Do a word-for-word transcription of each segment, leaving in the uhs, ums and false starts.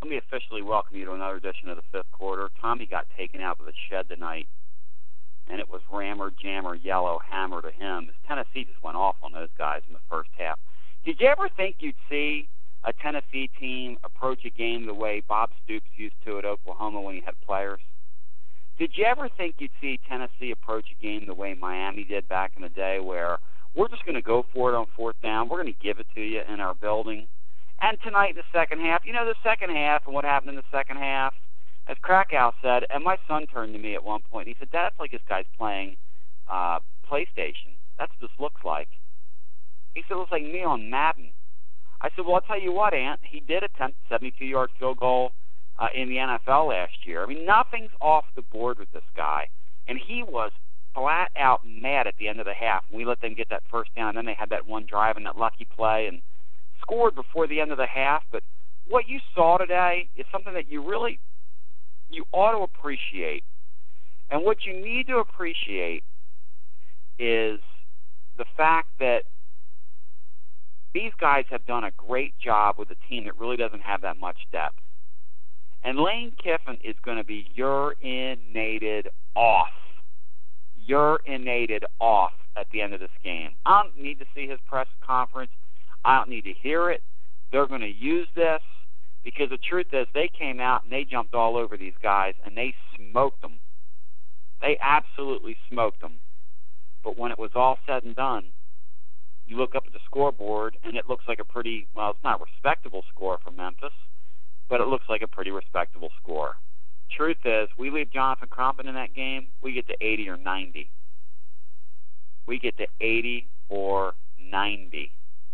Let me officially welcome you to another edition of the fifth quarter. Tommy got taken out of the shed tonight, and it was rammer, jammer, yellow, hammer to him. As Tennessee just went off on those guys in the first half. Did you ever think you'd see a Tennessee team approach a game the way Bob Stoops used to at Oklahoma when he had players? Did you ever think you'd see Tennessee approach a game the way Miami did back in the day, where we're just going to go for it on fourth down, we're going to give it to you in our building? And tonight in the second half, you know, the second half and what happened in the second half, as Krakow said, and my son turned to me at one point, and he said, Dad, it's like this guy's playing uh, PlayStation. That's what this looks like. He said, it looks like me on Madden. I said, well, I'll tell you what, Ant, he did attempt a seventy-two-yard field goal uh, in the N F L last year. I mean, nothing's off the board with this guy. And he was flat out mad at the end of the half. We let them get that first down, and then they had that one drive and that lucky play and scored before the end of the half. But what you saw today is something that you really, you ought to appreciate. And what you need to appreciate is the fact that these guys have done a great job with a team that really doesn't have that much depth. And Lane Kiffin is going to be urinated off. Urinated off at the end of this game. I don't need to see his press conference. I don't need to hear it. They're going to use this because the truth is they came out and they jumped all over these guys and they smoked them. They absolutely smoked them. But when it was all said and done, you look up at the scoreboard and it looks like a pretty, well, it's not a respectable score for Memphis, but it looks like a pretty respectable score. Truth is, we leave Jonathan Crompton in that game, we get to eighty or ninety. We get to eighty or ninety.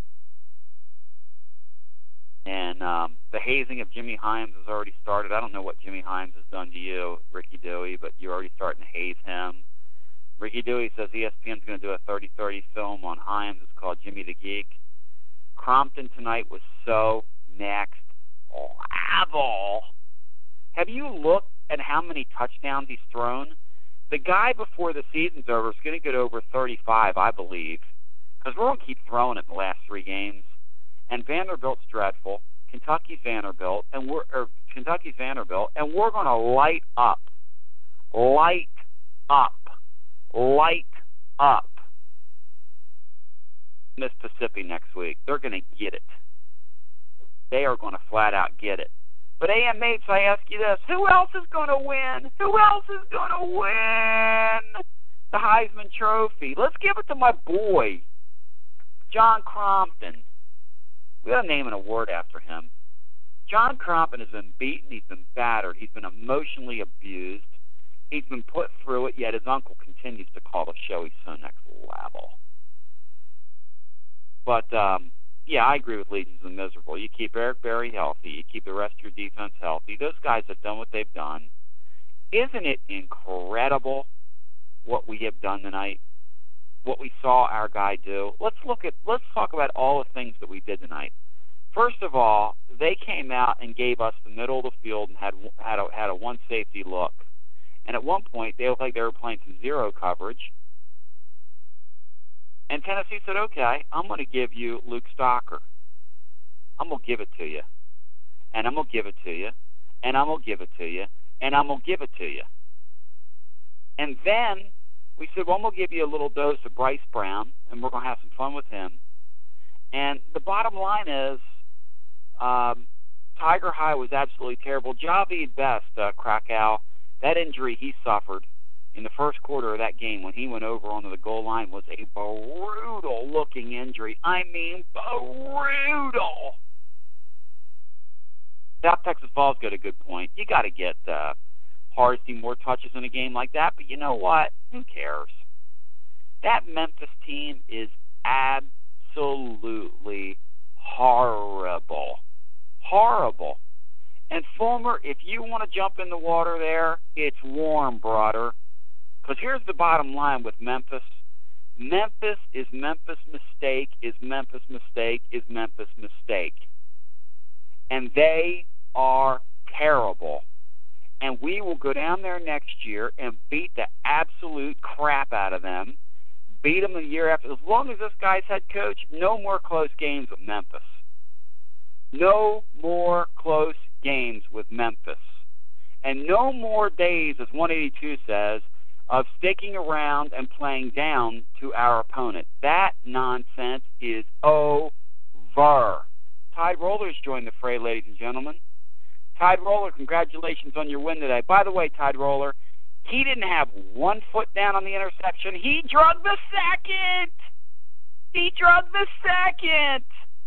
And um, the hazing of Jimmy Himes has already started. I don't know what Jimmy Himes has done to you, Ricky Dewey, but you're already starting to haze him. Ricky Dewey says E S P N's going to do a thirty thirty film on Himes. It's called Jimmy the Geek. Crompton tonight was so next level. Have you looked at how many touchdowns he's thrown? The guy before the season's over is going to get over thirty-five, I believe, because we're going to keep throwing it in the last three games. And Vanderbilt's dreadful. Kentucky's Vanderbilt, and we're or Kentucky's Vanderbilt, and we're going to light up, light up, light up Mississippi next week. They're going to get it. They are going to flat out get it. But A M H, I ask you this: who else is going to win? Who else is going to win the Heisman Trophy? Let's give it to my boy, John Crompton. We got to name an award after him. John Crompton has been beaten. He's been battered. He's been emotionally abused. He's been put through it, yet his uncle continues to call the show he's so next level. But, um, yeah, I agree with Legions of Miserable. You keep Eric Berry healthy. You keep the rest of your defense healthy. Those guys have done what they've done. Isn't it incredible what we have done tonight? What we saw our guy do. Let's look at, let's talk about all the things that we did tonight. First of all, they came out and gave us the middle of the field and had had a, had a one safety look. And at one point, they looked like they were playing some zero coverage. And Tennessee said, okay, I'm going to give you Luke Stocker. I'm going to give it to you. And I'm going to give it to you. And I'm going to give it to you. And I'm going to give it to you. And then we said, well, I'm going to give you a little dose of Bryce Brown, and we're going to have some fun with him. And the bottom line is, um, Tiger High was absolutely terrible. Javid Best, uh, Krakow, that injury he suffered in the first quarter of that game when he went over onto the goal line was a brutal-looking injury. I mean, brutal. South Texas Falls got a good point. You got to get uh, Hardesty more touches in a game like that, but you know what? Who cares? That Memphis team is absolutely horrible. Horrible. And Fulmer, if you want to jump in the water there, it's warm, brother. Because here's the bottom line with Memphis. Memphis is Memphis mistake, is Memphis mistake, is Memphis mistake. And they are terrible. And we will go down there next year and beat the absolute crap out of them, beat them the year after. As long as this guy's head coach, no more close games with Memphis. No more close games with Memphis. And no more days, as one eighty-two says, of sticking around and playing down to our opponent. That nonsense is over. Tide Rollers joined the fray, ladies and gentlemen. Tide Roller, congratulations on your win today. By the way, Tide Roller, he didn't have one foot down on the interception. He drug the second. He drug the second.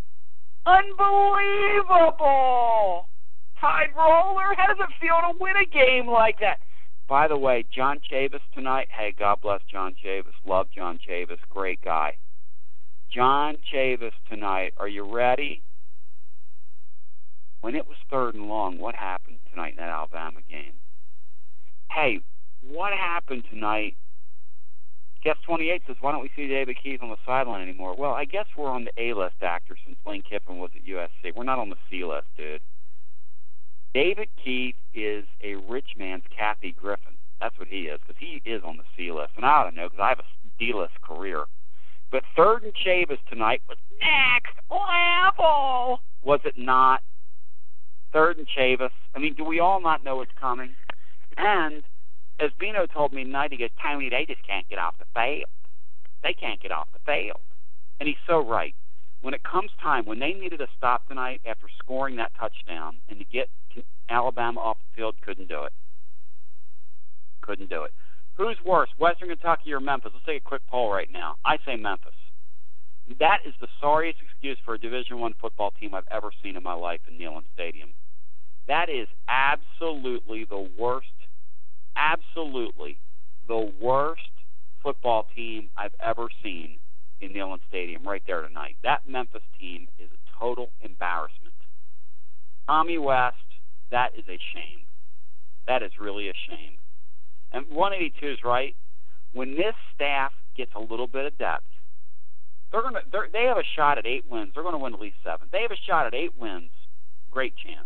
Unbelievable. Tide Roller, how does it feel to win a game like that? By the way, John Chavis tonight, hey, God bless John Chavis. Love John Chavis. Great guy. John Chavis tonight, are you ready? When it was third and long, what happened tonight in that Alabama game? Hey, what happened tonight? Guest twenty-eight says, why don't we see David Keith on the sideline anymore? Well, I guess we're on the A-list actor since Lane Kiffin was at U S C. We're not on the C-list, dude. David Keith is a rich man's Kathy Griffin. That's what he is, because he is on the C-list. And I don't know, because I have a D-list career. But third and Chavis tonight was next level. Was it not? Third and Chavis. I mean, do we all not know it's coming? And as Bino told me tonight, he goes, Tony, they just can't get off the field. They can't get off the field. And he's so right. When it comes time, when they needed a stop tonight after scoring that touchdown and to get Alabama off the field, couldn't do it. Couldn't do it. Who's worse, Western Kentucky or Memphis? Let's take a quick poll right now. I say Memphis. That is the sorriest excuse for a Division One football team I've ever seen in my life in Neyland Stadium. That is absolutely the worst, absolutely the worst football team I've ever seen in Neyland Stadium right there tonight. That Memphis team is a total embarrassment. Tommy West, that is a shame. That is really a shame. And one eighty-two is right. When this staff gets a little bit of depth, they're gonna they're, they have a shot at eight wins. They're going to win at least seven. They have a shot at eight wins. Great chance.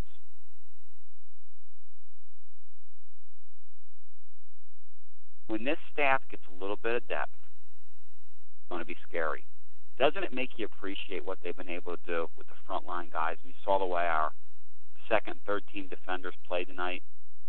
When this staff gets a little bit of depth, it's going to be scary. Doesn't it make you appreciate what they've been able to do with the frontline guys? And you saw the way our second and third team defenders played tonight.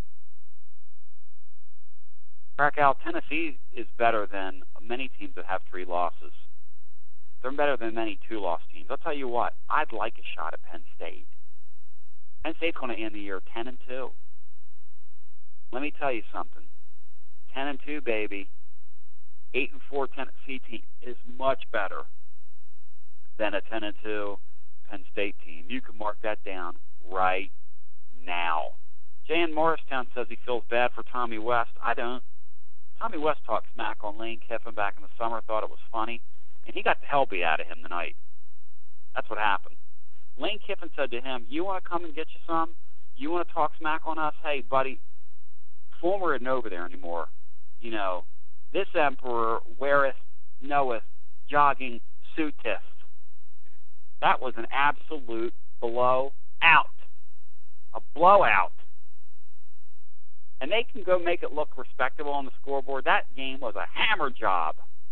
Krakow, Tennessee is better than many teams that have three losses. They're better than many two-loss teams. I'll tell you what, I'd like a shot at Penn State. Penn State's going to end the year ten and two. Let me tell you something. ten and two, baby. eight and four Tennessee team is much better than a ten and two Penn State team. You can mark that down right now. Jay in Morristown says he feels bad for Tommy West. I don't. Tommy West talked smack on Lane Kiffin back in the summer, thought it was funny, and he got the hell beat out of him tonight. That's what happened. Lane Kiffin said to him, you want to come and get you some? You want to talk smack on us? Hey, buddy, former isn't over there anymore. You know, this emperor weareth, knoweth, jogging, suiteth. That was an absolute blowout. A blowout. And they can go make it look respectable on the scoreboard. That game was a hammer job.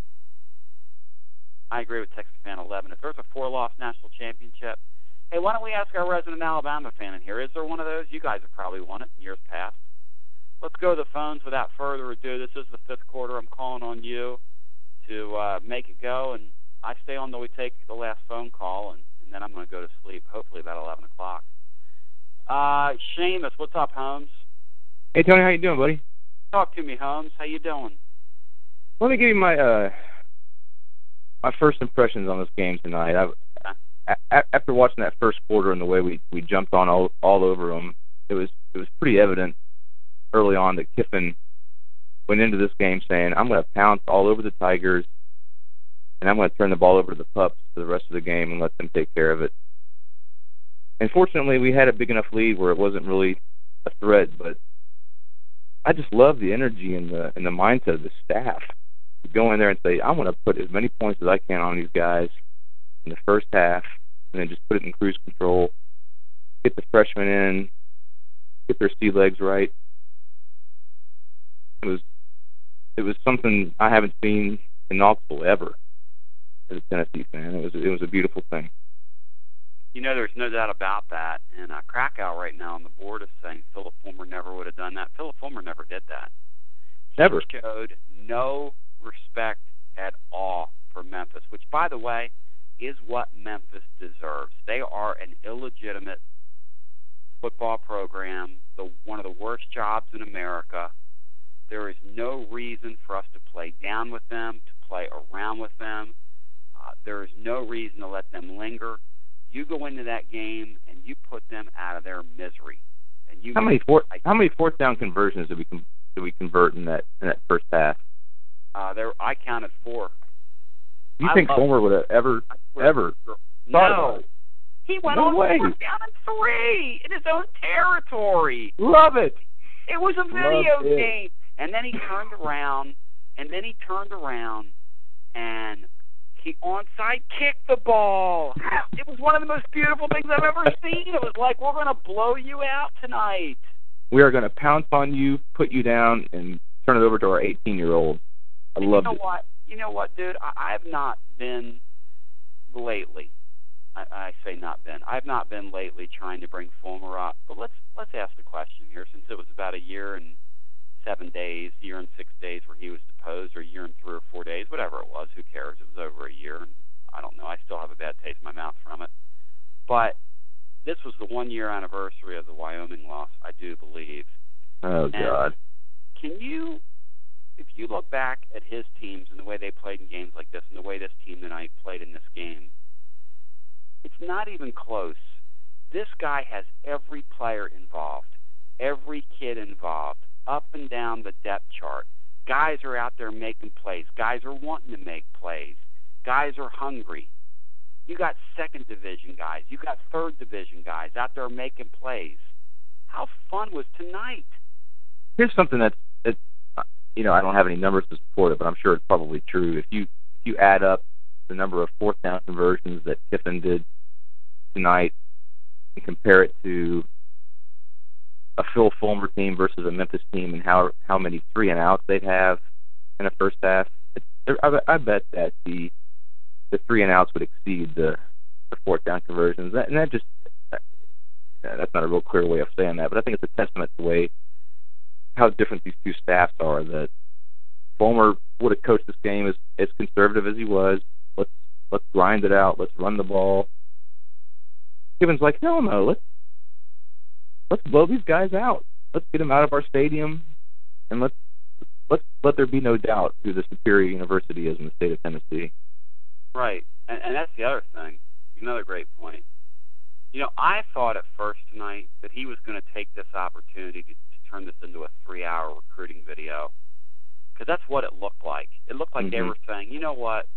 I agree with Texas Fan eleven. If there's a four-loss national championship, hey, why don't we ask our resident Alabama fan in here? Is there one of those? You guys have probably won it in years past. Let's go to the phones without further ado. This is the fifth quarter. I'm calling on you to uh, make it go, and I stay on till we take the last phone call, and, and then I'm going to go to sleep, hopefully about eleven o'clock. Uh, Seamus, what's up, Holmes? Hey, Tony, how you doing, buddy? Talk to me, Holmes. How you doing? Let me give you my uh, my first impressions on this game tonight. I've, okay. a- after watching that first quarter and the way we, we jumped on all, all over them, it was it was pretty evident early on that Kiffin went into this game saying, I'm going to pounce all over the Tigers, and I'm going to turn the ball over to the Pups for the rest of the game and let them take care of it. And fortunately, we had a big enough lead where it wasn't really a threat, but I just love the energy and the and the mindset of the staff to go in there and say, I'm going to put as many points as I can on these guys in the first half, and then just put it in cruise control, get the freshmen in, get their sea legs right. It was it was something I haven't seen in Knoxville ever as a Tennessee fan. It was it was a beautiful thing. You know, there's no doubt about that. And uh, Krakow right now on the board is saying Philip Fulmer never would have done that. Philip Fulmer never did that. Never. He showed no respect at all for Memphis, which, by the way, is what Memphis deserves. They are an illegitimate football program, the one of the worst jobs in America. There is no reason for us to play down with them, to play around with them. Uh, there is no reason to let them linger. You go into that game and you put them out of their misery. And you how many fourth how many fourth down conversions did we com- did we convert in that in that first half? Uh, there, I counted four. Do you I think love, Fulmer would have ever ever thought no. about it? He went No on way. fourth down and three in his own territory. Love it. It was a video Love it. game. And then he turned around, and then he turned around, and he onside kicked the ball. It was one of the most beautiful things I've ever seen. It was like, we're going to blow you out tonight. We are going to pounce on you, put you down, and turn it over to our eighteen-year-olds. I and loved you know it. What? You know what, dude? I, I've not been lately. I, I say not been. I've not been lately trying to bring Fulmer up. But let's let's ask the question here, since it was about a year and seven days, year and six days where he was deposed, or a year and three or four days, whatever it was. Who cares? It was over a year, and I don't know. I still have a bad taste in my mouth from it. But this was the one-year anniversary of the Wyoming loss, I do believe. Oh, and God. Can you, if you look back at his teams and the way they played in games like this and the way this team tonight played in this game, it's not even close. This guy has every player involved, every kid involved, up and down the depth chart. Guys are out there making plays. Guys are wanting to make plays. Guys are hungry. You got second division guys. You got third division guys out there making plays. How fun was tonight? Here's something that's, it's, you know, I don't have any numbers to support it, but I'm sure it's probably true. If you if you add up the number of fourth down conversions that Kiffin did tonight and compare it to a Phil Fulmer team versus a Memphis team and how how many three and outs they'd have in the first half, it's, I, I bet that the the three and outs would exceed the, the fourth down conversions. That, and that just that's not a real clear way of saying that, but I think it's a testament to the way how different these two staffs are. That Fulmer would have coached this game as as conservative as he was. Let's let's grind it out. Let's run the ball. Kiffin's like, hell no. Let's let's blow these guys out. Let's get them out of our stadium, and let's let's let there be no doubt who the superior university is in the state of Tennessee. Right, and, and that's the other thing. Another great point. You know, I thought at first tonight that he was going to take this opportunity to, to turn this into a three-hour recruiting video, because that's what it looked like. It looked like mm-hmm. they were saying, you know what,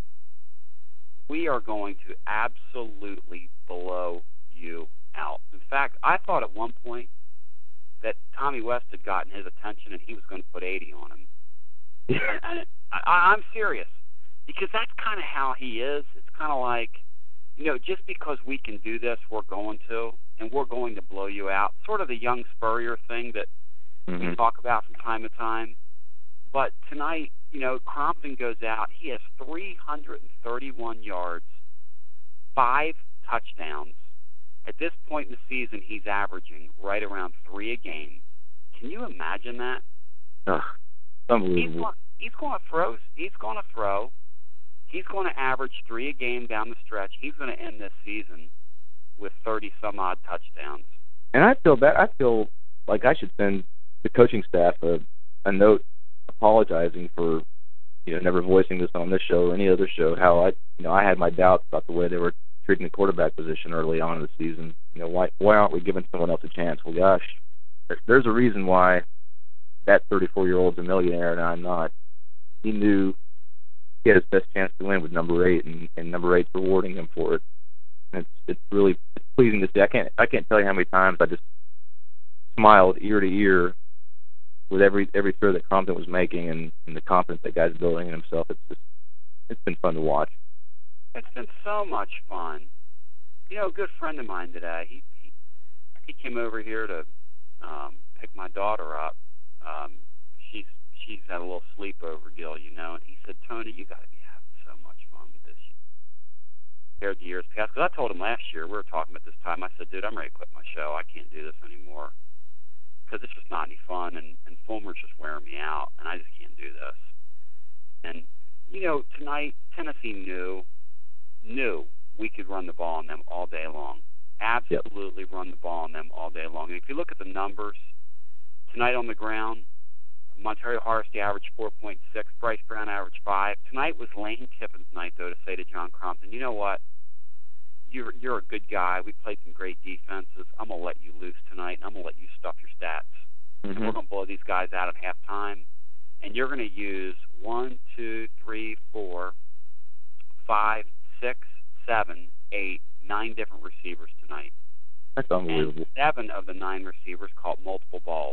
we are going to absolutely blow you out. In fact, I thought at one point that Tommy West had gotten his attention and he was going to put eighty on him. and, and I, I'm serious, because that's kind of how he is. It's kind of like, you know, just because we can do this, we're going to, and we're going to blow you out. Sort of the young Spurrier thing that mm-hmm. we talk about from time to time. But tonight, you know, Crompton goes out. He has three hundred thirty-one yards, five touchdowns. At this point in the season, he's averaging right around three a game. Can you imagine that? Ugh, unbelievable. He's going, he's going to throw. He's going to throw. He's going to average three a game down the stretch. He's going to end this season with thirty some odd touchdowns. And I feel bad. I feel like I should send the coaching staff a, a note apologizing for, you know, never voicing this on this show or any other show. How I, you know, I had my doubts about the way they were treating the quarterback position early on in the season. You know, why why aren't we giving someone else a chance? Well, gosh, there's a reason why that thirty-four-year-old's a millionaire and I'm not. He knew he had his best chance to win with number eight, and, and number eight's rewarding him for it. And it's it's really it's pleasing to see. I can't I can't tell you how many times I just smiled ear to ear with every every throw that Crompton was making, and, and the confidence that guy's building in himself. It's just it's been fun to watch. It's been so much fun. You know, a good friend of mine today, he he, he came over here to um, pick my daughter up. Um, she's she's had a little sleepover deal, you know, and he said, Tony, you got to be having so much fun with this. compared to years past. Because I told him last year, we were talking about this time, I said, dude, I'm ready to quit my show. I can't do this anymore because it's just not any fun, and, and Fulmer's just wearing me out, and I just can't do this. And, you know, tonight, Tennessee knew, knew we could run the ball on them all day long. Absolutely yep. Run the ball on them all day long. And if you look at the numbers, tonight on the ground, Montario Hardesty averaged four point six, Bryce Brown averaged five. Tonight was Lane Kiffin's night, though, to say to John Crompton, you know what? You're, you're a good guy. We played some great defenses. I'm going to let you loose tonight, and I'm going to let you stuff your stats. Mm-hmm. And we're going to blow these guys out at halftime. And you're going to use one, two, three, four, five, six, seven, eight, nine different receivers tonight. That's unbelievable. And seven of the nine receivers caught multiple balls.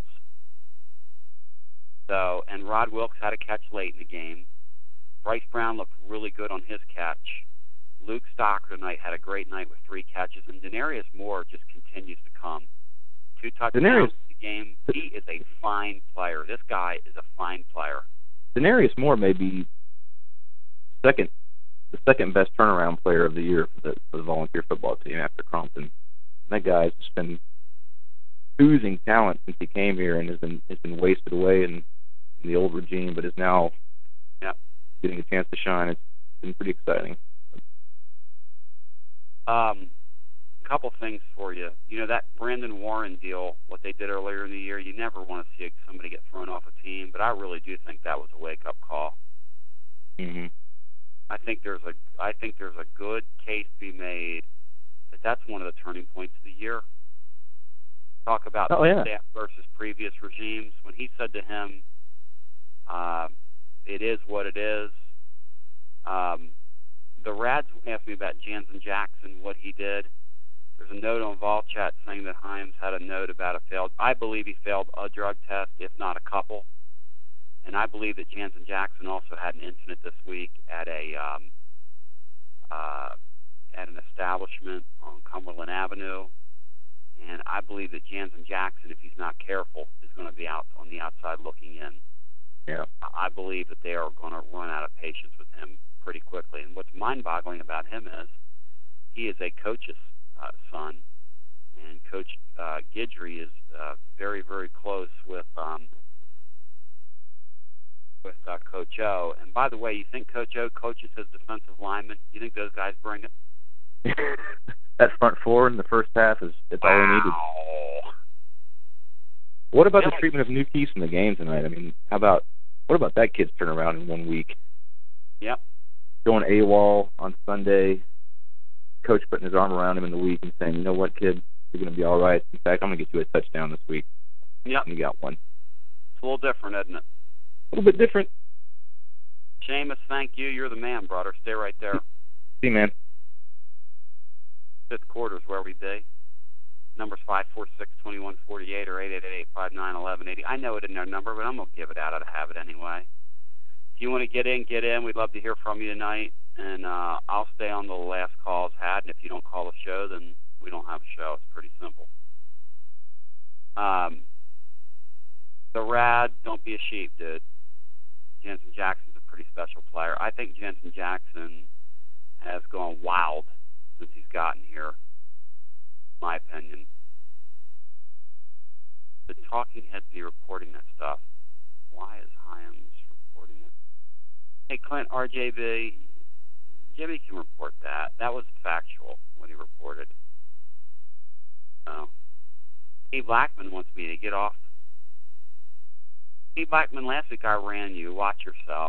So, and Rod Wilkes had a catch late in the game. Bryce Brown looked really good on his catch. Luke Stocker tonight had a great night with three catches, and Denarius Moore just continues to come. Two touchdowns Denarius, in the game. He is a fine player. This guy is a fine player. Denarius Moore may be second, the second best turnaround player of the year for the, for the volunteer football team after Crompton. That guy's just been oozing talent since he came here and has been has been wasted away in, in the old regime, but is now yep. getting a chance to shine. It's been pretty exciting. Um, a couple things for you. You know, that Brandon Warren deal, what they did earlier in the year, you never want to see somebody get thrown off a team, but I really do think that was a wake-up call. Mm-hmm. I think there's a I think there's a good case to be made that that's one of the turning points of the year. Talk about oh, yeah. staff versus previous regimes. When he said to him, uh, it is what it is, um, the Rads asked me about Jansen Jackson, what he did. There's a note on VolChat saying that Himes had a note about a failed, I believe he failed a drug test, if not a couple. And I believe that Jansen Jackson also had an incident this week at a um, uh, at an establishment on Cumberland Avenue. And I believe that Jansen Jackson, if he's not careful, is going to be out on the outside looking in. Yeah. I believe that they are going to run out of patience with him pretty quickly. And what's mind-boggling about him is he is a coach's uh, son, and Coach uh, Guidry is uh, very, very close with um, with uh, Coach O. And by the way, you think Coach O coaches his defensive linemen? You think those guys bring it? That front four in the first half is it's wow. all we needed. What about yeah. the treatment of New Keese in the game tonight? I mean, how about what about that kid's turnaround in one week? Yep. Going AWOL on Sunday, coach putting his arm around him in the week and saying, you know what, kid, you're going to be all right. In fact, I'm going to get you a touchdown this week. Yep. And you got one. It's a little different, isn't it? A little bit different. Seamus, thank you. You're the man, brother. Stay right there. See, man. Fifth quarter is where we be. Numbers five four six, two one four eight or eight eight eight, five nine, one one eight zero. I know it in their number, but I'm going to give it out. I'd have it anyway. If you want to get in, get in. We'd love to hear from you tonight. And uh, I'll stay on the last calls had. And if you don't call the show, then we don't have a show. It's pretty simple. Um, the Rad, don't be a sheep, dude. Jansen Jackson's a pretty special player. I think Jansen Jackson has gone wild since he's gotten here, in my opinion. The talking heads be reporting that stuff. Why is Hyams reporting it? Hey, Clint, R J B, Jimmy can report that. That was factual, what he reported. Oh. Steve Blackman wants me to get off. Steve Blackman, last week I ran you. Watch yourself.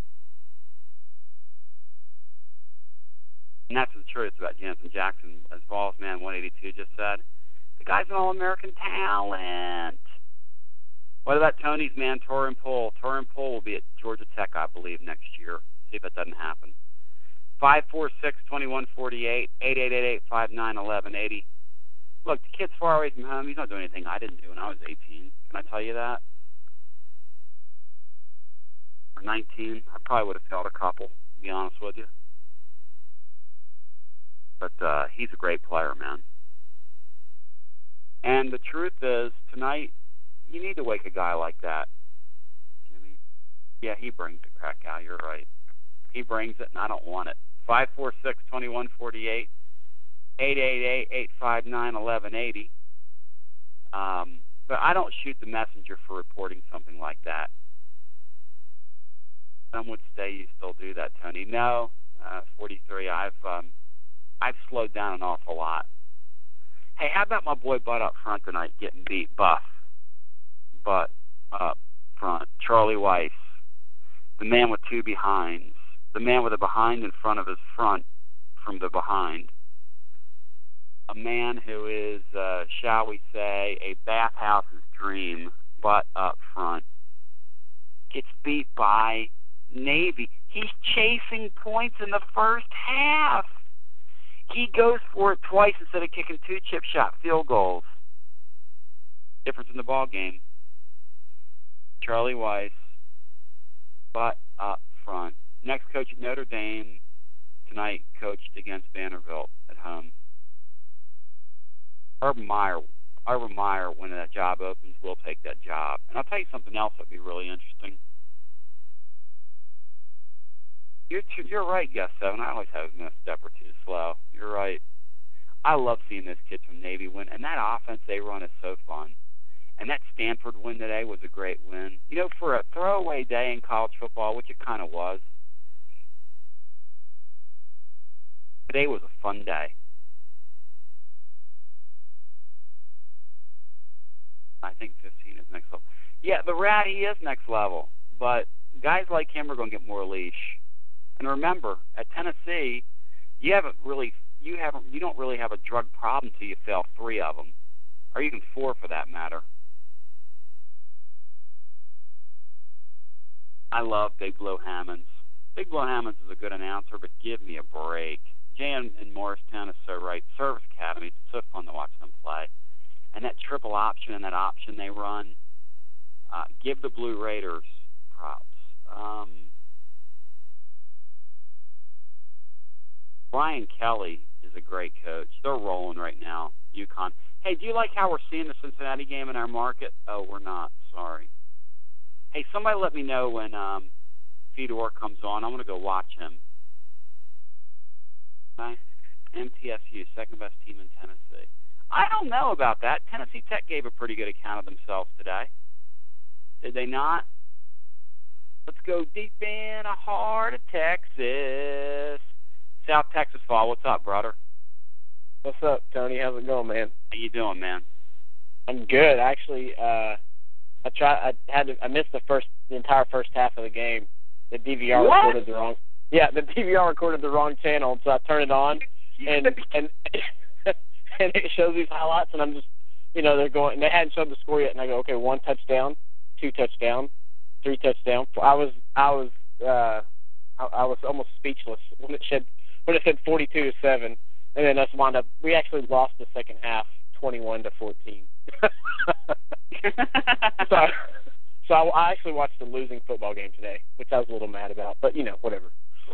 And that's the truth about Jansen Jackson. As Vols Man one eighty-two just said, the guy's an All-American talent. What about Tony's man, Torin Poole? Torin Poole will be at Georgia Tech, I believe, next year. See if that doesn't happen. five four six, two one four eight, eight eight eight eight, five nine, one one eight zero. Look, the kid's far away from home. He's not doing anything I didn't do when I was eighteen. Can I tell you that? Or nineteen. I probably would have failed a couple, to be honest with you. But uh, he's a great player, man. And the truth is, tonight, you need to wake a guy like that, Jimmy. Yeah, he brings the crack out. You're right. He brings it, and I don't want it. five four six, two one four eight, eight eight eight, eight five nine, one one eight zero. Um, but I don't shoot the messenger for reporting something like that. Some would say you still do that, Tony. No, uh, forty-three. I've um, I've slowed down an awful lot. Hey, how about my boy Butt up front tonight getting beat? Buff. Butt up front. Charlie Weiss. The man with two behinds. The man with a behind in front of his front from the behind. A man who is, uh, shall we say, a bathhouse's dream, butt up front. Gets beat by Navy. He's chasing points in the first half. He goes for it twice instead of kicking two chip shot field goals. Difference in the ball game. Charlie Weiss, butt up front. Next coach at Notre Dame tonight coached against Vanderbilt at home. Urban Meyer, Urban Meyer, when that job opens, will take that job. And I'll tell you something else that would be really interesting. You're too, you're right, Guest Seven. I always have been a step or two slow. You're right. I love seeing those kids from Navy win, and that offense they run is so fun. And that Stanford win today was a great win. You know, for a throwaway day in college football, which it kind of was, today was a fun day. I think fifteen is next level. Yeah, the rat, he is next level. But guys like him are going to get more leash. And remember, at Tennessee, you haven't really, you haven't, you don't really have a drug problem until you fail three of them, or even four for that matter. I love Big Blow Hammonds. Big Blow Hammonds is a good announcer, but give me a break. Jay in, in Morristown is so right. Service Academy, it's so fun to watch them play. And that triple option and that option they run, uh, give the Blue Raiders props. Um, Brian Kelly is a great coach. They're rolling right now, UConn. Hey, do you like how we're seeing the Cincinnati game in our market? Oh, we're not. Sorry. Hey, somebody let me know when um, Fedor comes on. I want to go watch him. Okay. M T S U, second best team in Tennessee. I don't know about that. Tennessee Tech gave a pretty good account of themselves today. Did they not? Let's go deep in the heart of Texas. South Texas Fall. What's up, brother? What's up, Tony? How's it going, man? How you doing, man? I'm good. Actually, uh, I try. I had to. I missed the first, the entire first half of the game. The D V R what? recorded the wrong. Yeah, the D V R recorded the wrong channel, so I turned it on, and and and it shows these highlights, and I'm just, you know, they're going. And they hadn't showed the score yet, and I go, okay, one touchdown, two touchdown, three touchdown. I was, I was, uh, I, I was almost speechless when it said when it said forty-two to seven, and then us wound up. We actually lost the second half, twenty-one to fourteen. so, so I, I actually watched the losing football game today, which I was a little mad about, but you know, whatever.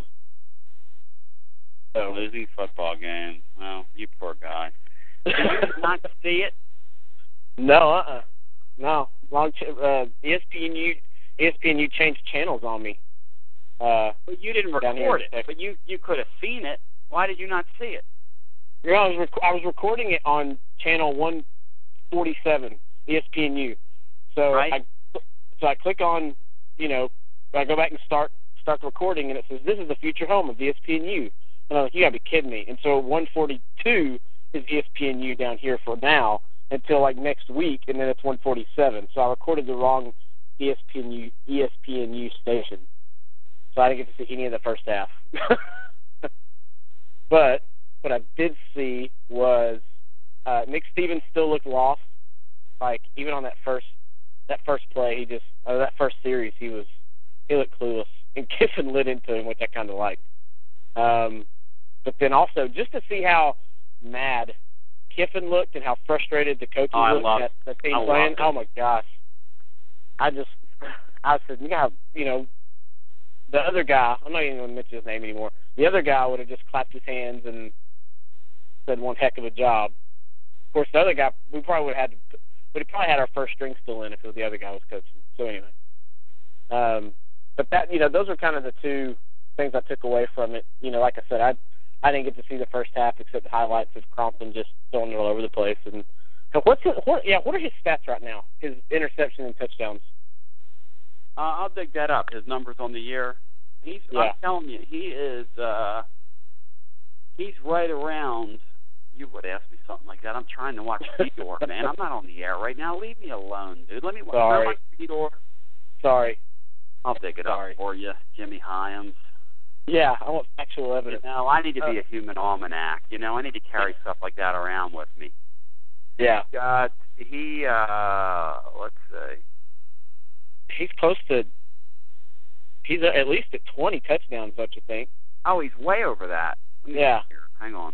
So, losing football game. Well, you poor guy. Did you not see it? No, uh-uh. No. Long ch- uh, E S P N U, E S P N U changed channels on me. Uh, well, you didn't record it, but you, you could have seen it. Why did you not see it? You know, I was rec- I was recording it on channel one forty-seven, E S P N U. So right. I so I click on, you know, I go back and start start the recording, and it says this is the future home of E S P N U. And I'm like, you gotta be kidding me. And so one forty-two is E S P N U down here for now until like next week, and then it's one forty-seven. So I recorded the wrong E S P N U E S P N U station, so I didn't get to see any of the first half. But what I did see was uh, Nick Stevens still looked lost. Like even on that first that first play, he just uh, that first series, he was he looked clueless, and Kiffin lit into him, which I kind of liked. Um, but then also just to see how mad Kiffin looked and how frustrated the coaches oh, looked at the team playing. Oh my gosh! I just I said, you got you know, the other guy. I'm not even going to mention his name anymore. The other guy would have just clapped his hands and said one heck of a job. Of course, the other guy, we probably would have had to, would have probably had our first string still in if it was the other guy was coaching. So anyway, um, but that you know, those are kind of the two things I took away from it. You know, like I said, I I didn't get to see the first half except the highlights of Crompton just throwing it all over the place. And, and what's his, what? Yeah, what are his stats right now? His interception and touchdowns. Uh, I'll dig that up. His numbers on the year. He's. Yeah. I'm telling you, he is. Uh, he's right around. You would ask me something like that. I'm trying to watch Fedor, man. I'm not on the air right now. Leave me alone, dude. Let me watch, Sorry. watch Fedor. Sorry. I'll dig it Sorry. up for you, Jimmy Hyams. Yeah, I want actual evidence. You know, I need to be uh, a human almanac. You know, I need to carry stuff like that around with me. Yeah. Got he? Uh, let's see. He's close to. He's at least at twenty touchdowns, don't you think? Oh, he's way over that. Let me Yeah. Here. Hang on.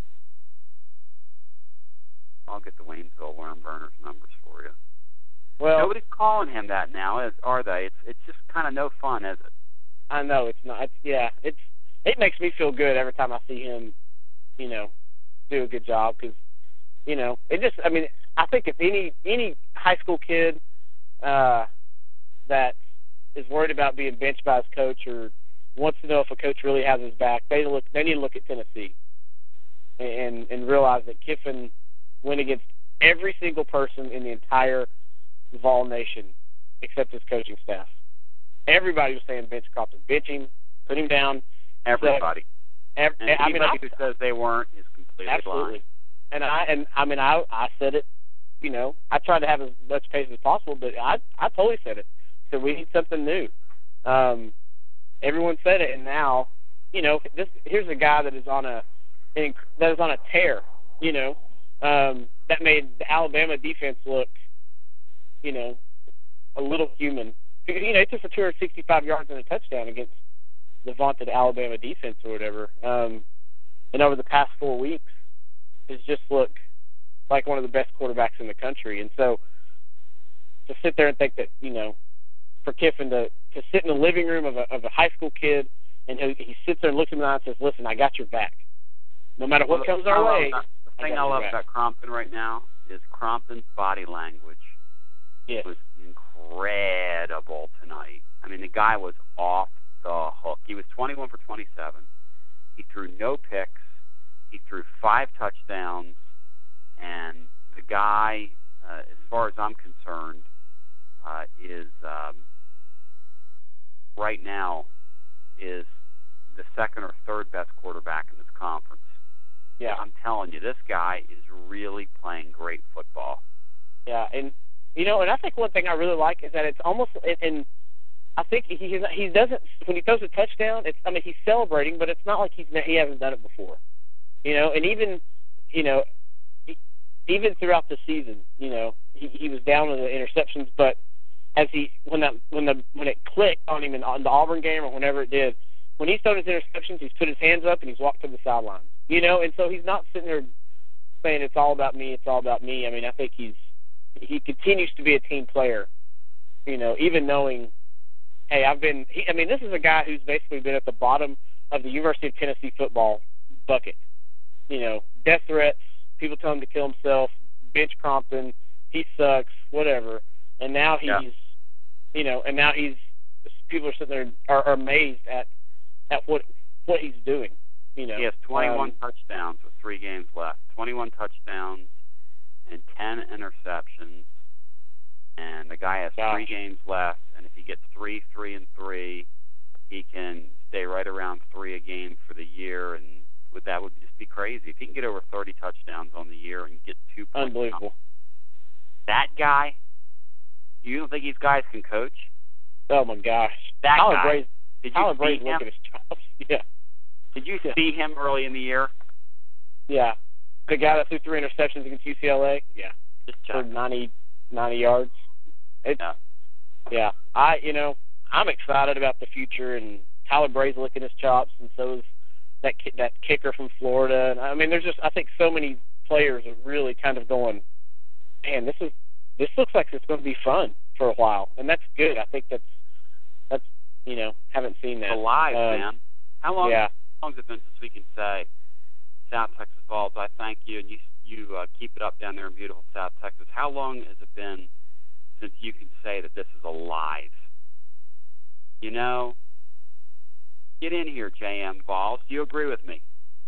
I'll get the Waynesville Worm Burners numbers for you. Well, nobody's calling him that now, is are they? It's it's just kind of no fun, is it? I know it's not. It's, yeah, it's it makes me feel good every time I see him, you know, do a good job because, you know, it just. I mean, I think if any any high school kid uh, that is worried about being benched by his coach or wants to know if a coach really has his back, they look. They need to look at Tennessee and and realize that Kiffin went against every single person in the entire Vol Nation except his coaching staff. Everybody was saying bench Crompton. Bench him, put him down. Everybody. So, every, and I anybody mean, I, who says they weren't is completely absolutely. lying. And I and I mean I I said it. You know, I tried to have as much pace as possible, but I I totally said it. So we need something new. Um, everyone said it, and now, you know, this here's a guy that is on a that is on a tear. You know, um, that made the Alabama defense look, you know, a little human. You know, it took for two hundred sixty-five yards and a touchdown against the vaunted Alabama defense or whatever. Um, and over the past four weeks, has just looked like one of the best quarterbacks in the country. And so to sit there and think that, you know, for Kiffin to, to sit in the living room of a, of a high school kid and he, he sits there and looks him in the eye and says, listen, I got your back. No matter what well, comes our way. That, the thing I, I love about Crompton right now is Crompton's body language. Yes. Was incredible tonight. I mean, the guy was off the hook. He was twenty-one for twenty-seven. He threw no picks. He threw five touchdowns. And the guy, uh, as far as I'm concerned, uh, is um, right now is the second or third best quarterback in this conference. Yeah. I'm telling you, this guy is really playing great football. Yeah, and you know, and I think one thing I really like is that it's almost, and I think he he doesn't, when he throws a touchdown, it's, I mean, he's celebrating, but it's not like he's he hasn't done it before, you know. And even, you know, even throughout the season, you know, he, he was down on the interceptions, but as he when that when the when it clicked on him in on the Auburn game or whenever it did, when he's thrown his interceptions, he's put his hands up and he's walked to the sidelines, you know. And so he's not sitting there saying it's all about me, it's all about me. I mean, I think he's he continues to be a team player, you know, even knowing, hey, I've been, he, I mean, this is a guy who's basically been at the bottom of the University of Tennessee football bucket. You know, death threats, people tell him to kill himself, bench Crompton, he sucks, whatever. And now he's, yeah. you know, and now he's, people are sitting there, are, are amazed at, at what what he's doing, you know. He has twenty-one um, touchdowns with three games left. twenty-one touchdowns and ten interceptions, and the guy has gosh. three games left, and if he gets three, three, and three, he can stay right around three a game for the year, and would that would just be crazy. If he can get over thirty touchdowns on the year and get two points. Unbelievable. That guy, you don't think these guys can coach? Oh, my gosh. That Tyler guy. Bray's, Did Tyler you Bray's see look him? at his chops. Yeah. Did you yeah. see him early in the year? Yeah. The guy that threw three interceptions against U C L A? Yeah. Just for ninety, ninety yards. It's, yeah. Yeah. I, you know, I'm excited about the future, and Tyler Bray's licking his chops, and so is that ki- that kicker from Florida. And I mean, there's just, I think so many players are really kind of going, man, this is, this looks like it's going to be fun for a while, and that's good. I think that's, that's, you know, haven't seen that. Alive, um, man. How long, yeah. how long has it been since we can say, South Texas Vols, I thank you, and you you uh, keep it up down there in beautiful South Texas. How long has it been since you can say that this is alive? You know, Get in here, J M Vols. Do you agree with me?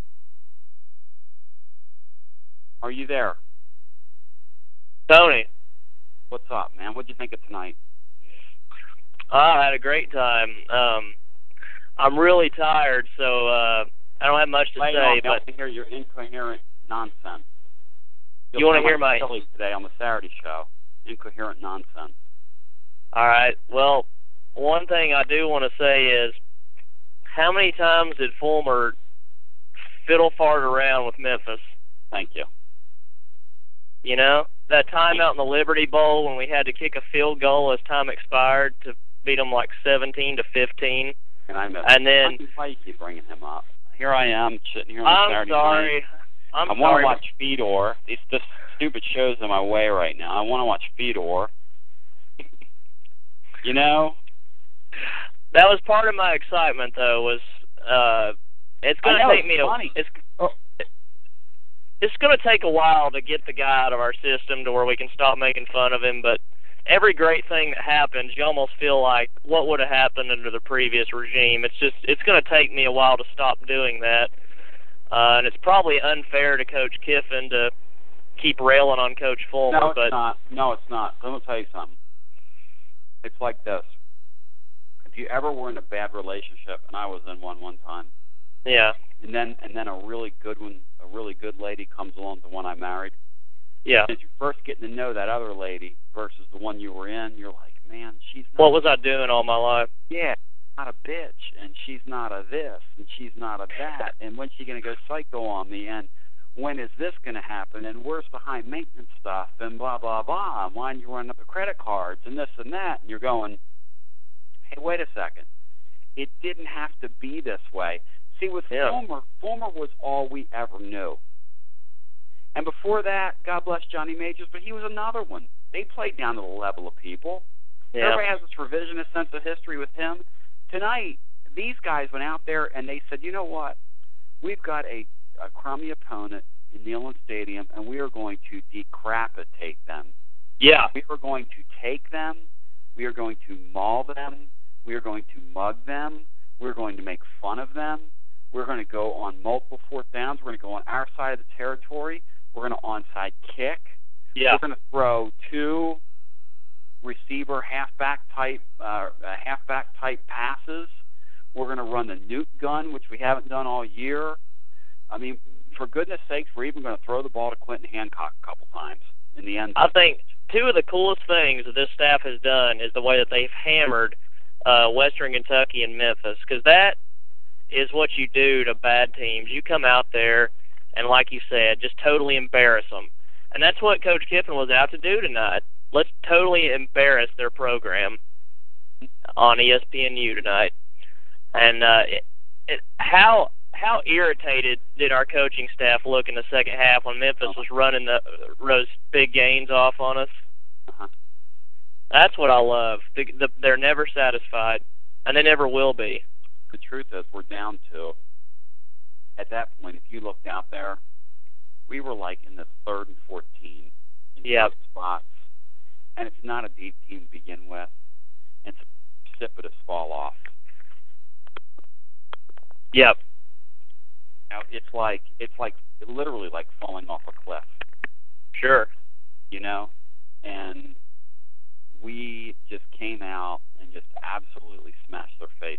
Are you there? Tony. What's up, man? What'd you think of tonight? Oh, I had a great time. Um, I'm really tired, so uh, I don't have much to Lay say. on, But I want to hear your incoherent nonsense. You'll you want to hear like my Philly today on the Saturday show? Incoherent nonsense. All right. Well, one thing I do want to say is, how many times did Fulmer fiddle fart around with Memphis? Thank you. You know, that time out in the Liberty Bowl when we had to kick a field goal as time expired to beat them like seventeen to fifteen. And I miss and then why you keep bringing him up? Here I am sitting here on I'm Saturday sorry. night. I'm I want sorry. to watch Fedor. These this stupid show's in my way right now. I want to watch Fedor. You know. That was part of my excitement, though. Was uh, it's going to take it's me a funny. it's it's going to take a while to get the guy out of our system to where we can stop making fun of him. But every great thing that happens, you almost feel like what would have happened under the previous regime. It's just it's going to take me a while to stop doing that, uh, and it's probably unfair to Coach Kiffin to keep railing on Coach Fulmer. No, it's but not. No, it's not. Let me tell you something. It's like this. If you ever were in a bad relationship, and I was in one one time, yeah, and then and then a really good one, a really good lady comes along, the one I married. yeah. As you're first getting to know that other lady versus the one you were in, you're like, man, she's not. What was I doing all my life? Yeah, not a bitch, and she's not a this, and she's not a that, and when's she gonna go psycho on me, and when is this gonna happen, and where's the high maintenance stuff, and blah blah blah, and why aren't you running up the credit cards, and this and that, and you're going, hey, wait a second, it didn't have to be this way. See, with Yeah. Fulmer, Fulmer was all we ever knew. And before that, God bless Johnny Majors, but he was another one. They played down to the level of people. Yeah. Everybody has this revisionist sense of history with him. Tonight, these guys went out there and they said, you know what? We've got a, a crummy opponent in Neyland Stadium, and we are going to decapitate them. Yeah. We are going to take them. We are going to maul them. We are going to mug them. We're going to make fun of them. We're going to go on multiple fourth downs. We're going to go on our side of the territory. We're going to onside kick. Yeah. We're going to throw two receiver halfback type uh, halfback type passes. We're going to run the nuke gun, which we haven't done all year. I mean, for goodness sakes, we're even going to throw the ball to Quentin Hancock a couple times in the end. I think two of the coolest things that this staff has done is the way that they've hammered uh, Western Kentucky and Memphis, because that is what you do to bad teams. You come out there and, like you said, just totally embarrass them. And that's what Coach Kiffin was out to do tonight. Let's totally embarrass their program on E S P N U tonight. And uh, it, it, how how irritated did our coaching staff look in the second half when Memphis was running the, those big gains off on us? Uh-huh. That's what I love. The, the, they're never satisfied, and they never will be. The truth is, we're down to, at that point, if you looked out there, we were like in the third and fourteen in Yep. certain spots. And it's not a deep team to begin with. It's a precipitous fall off. Yep. You know, it's like it's like literally like falling off a cliff. Sure. You know? And we just came out and just absolutely smashed their face.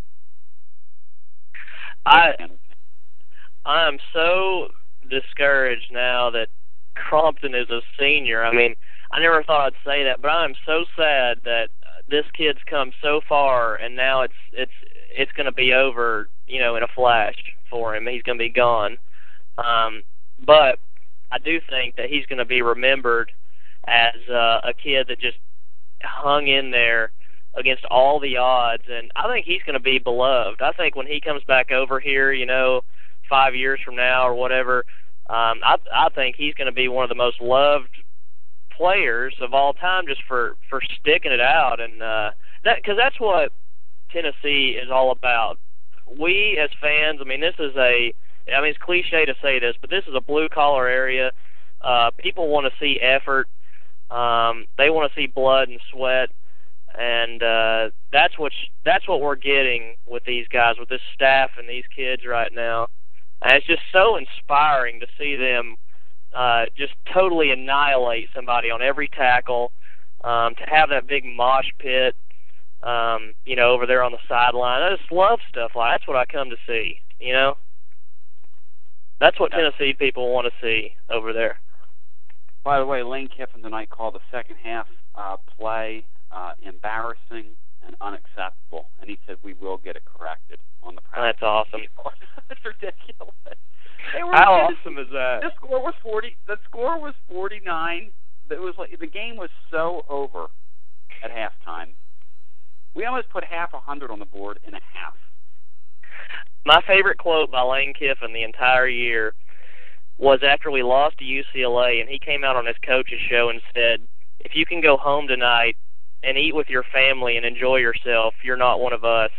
I I'm so discouraged now that Crompton is a senior. I mean, I never thought I'd say that, but I'm so sad that this kid's come so far, and now it's it's it's going to be over, you know, in a flash for him. He's going to be gone. Um, but I do think that he's going to be remembered as uh, a kid that just hung in there against all the odds, and I think he's going to be beloved. I think when he comes back over here, you know, five years from now or whatever, um, I, I think he's going to be one of the most loved players of all time just for, for sticking it out. And uh, that because that's what Tennessee is all about. We as fans, I mean, this is a, I mean, it's cliche to say this, but this is a blue-collar area. Uh, people want to see effort. Um, they want to see blood and sweat. And uh, that's what sh- that's what we're getting with these guys, with this staff and these kids right now. And it's just so inspiring to see them uh, just totally annihilate somebody on every tackle, um, to have that big mosh pit, um, you know, over there on the sideline. I just love stuff like that. That's what I come to see, you know. That's what Tennessee people want to see over there. By the way, Lane Kiffin tonight called the second half uh, play uh, embarrassing and unacceptable, and he said we will get it corrected on the practice. That's awesome. That's ridiculous. They were How just, awesome is that? The score was forty. The score was forty-nine. It was like the game was so over at halftime. We almost put half a hundred on the board in a half. My favorite quote by Lane Kiffin the entire year was after we lost to U C L A, and he came out on his coach's show and said, if you can go home tonight and eat with your family and enjoy yourself, you're not one of us.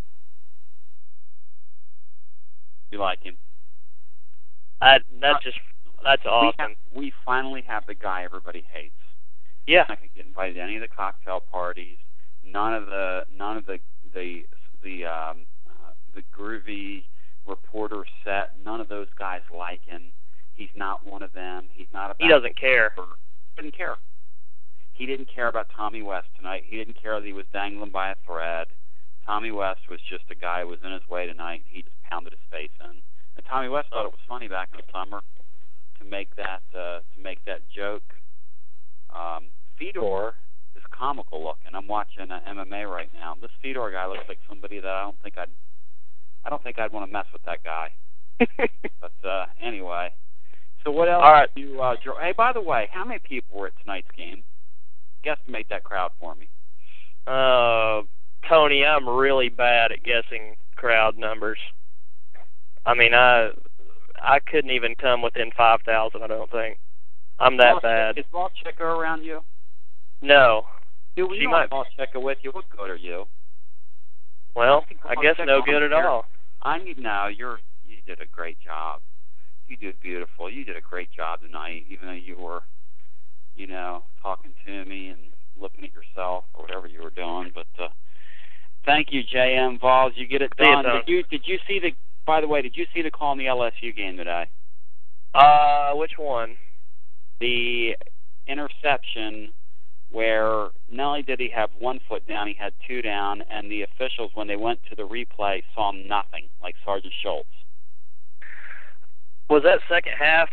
You like him? I, that's just, that's awesome. We, have, we finally have the guy everybody hates. Yeah. I could get invited to any of the cocktail parties. None of the, none of the, the, the, um, uh, the groovy reporter set. None of those guys like him. He's not one of them. He's not about. He doesn't care. He didn't care. He didn't care about Tommy West tonight. He didn't care that he was dangling by a thread. Tommy West was just a guy who was in his way tonight. He just pounded his face in. And Tommy West thought it was funny back in the summer to make that uh, to make that joke. Um, Fedor is comical looking. I'm watching uh, M M A right now. This Fedor guy looks like somebody that I don't think I'd I don't think I'd want to mess with that guy. But uh, anyway. So what else? All right. Do you, uh, hey, by the way, how many people were at tonight's game? Guesstimate that crowd for me. Uh, Tony, I'm really bad at guessing crowd numbers. I mean, I I couldn't even come within five thousand. I don't think. I'm that Ball bad. Is Ball Chica around you? No. Dude, we she don't might. have Ball Chica with you. What good are you? Well, I guess no good at all. I need now. You're you did a great job. You did beautiful. You did a great job tonight, even though you were, you know, talking to me and looking at yourself or whatever you were doing. But uh, thank you, J M Vols. You get it done. Did you did you see the? By the way, did you see the call in the L S U game today? Uh, which one? The interception where not only did he have one foot down, he had two down, and the officials, when they went to the replay, saw nothing, like Sergeant Schultz. Was that second half?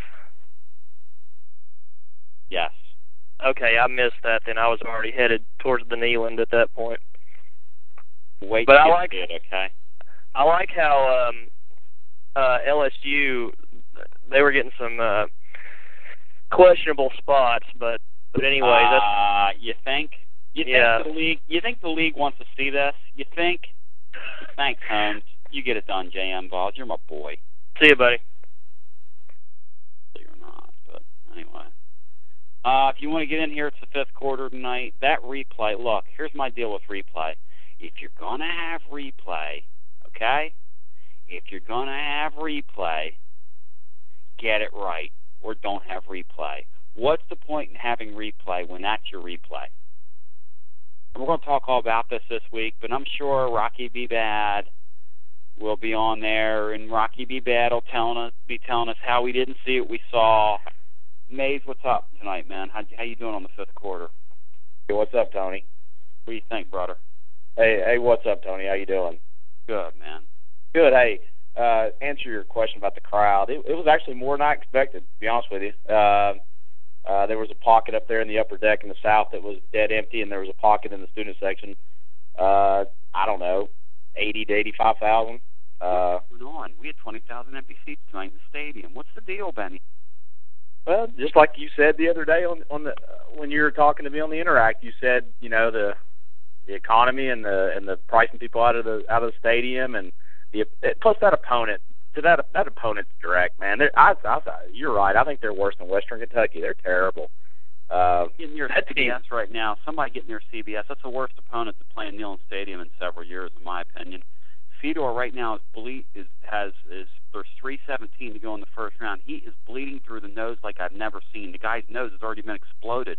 Yes. Okay, I missed that. Then I was already headed towards the Neyland at that point. Wait, but I like it. Okay. I like how um, uh, L S U they were getting some uh, questionable spots, but but anyway, uh, that's you think you yeah. think the league you think the league wants to see this? You think? Thanks, Holmes. You get it done, J M Vols. You're my boy. See you, buddy. You're not, but anyway. Uh, if you want to get in here, it's the fifth quarter tonight. That replay, look, here's my deal with replay. If you're going to have replay, okay, if you're going to have replay, get it right, or don't have replay. What's the point in having replay when that's your replay? We're going to talk all about this this week, but I'm sure Rocky B. Bad will be on there, and Rocky B. Bad will telling us, be telling us how we didn't see what we saw. Mays, what's up tonight, man? How how you doing on the fifth quarter? Hey, what's up, Tony? What do you think, brother? Hey, hey, what's up, Tony? How you doing? Good, man. Good. Hey, uh, answer your question about the crowd. It, it was actually more than I expected, to be honest with you. Uh, uh, there was a pocket up there in the upper deck in the south that was dead empty, and there was a pocket in the student section. Uh, I don't know, eighty to eighty-five thousand. Uh, What's going on? We had twenty thousand empty seats tonight in the stadium. What's the deal, Benny? Well, just like you said the other day on on the uh, when you were talking to me on the Interact, you said you know the the economy and the and the pricing people out of the out of the stadium and the plus that opponent to that that opponent's direct, man. They're, I, I you're right. I think they're worse than Western Kentucky. They're terrible. Uh, getting your C B S right now. Somebody getting their C B S. That's the worst opponent to play in Neyland Stadium in several years, in my opinion. Fedor right now is ble- is has is there's three seventeen to go in the first round. He is bleeding through the nose like I've never seen. The guy's nose has already been exploded,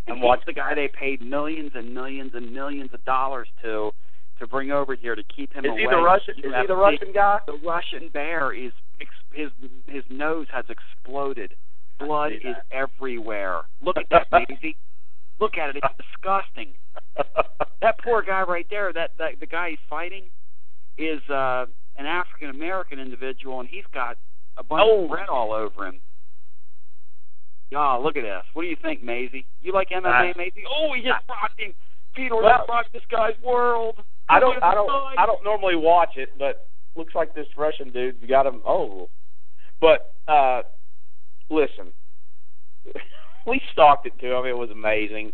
and watch the guy they paid millions and millions and millions of dollars to to bring over here to keep him is away. He the Russian, is he the Russian guy? The Russian bear is his his nose has exploded. Blood is everywhere. Look at that, Maisie. Look at it. It's disgusting. That poor guy right there. That, that the guy he's fighting is uh, an African American individual, and he's got a bunch oh. of red all over him. Oh, look at this. What do you think, Maisie? You like M M A, uh, Maisie? Oh, he just rocked him. Fedor well, just rocked this guy's world. I don't, I don't, I don't normally watch it, but looks like this Russian dude's got him. Oh, but uh, listen, we stalked it too. I mean, it was amazing.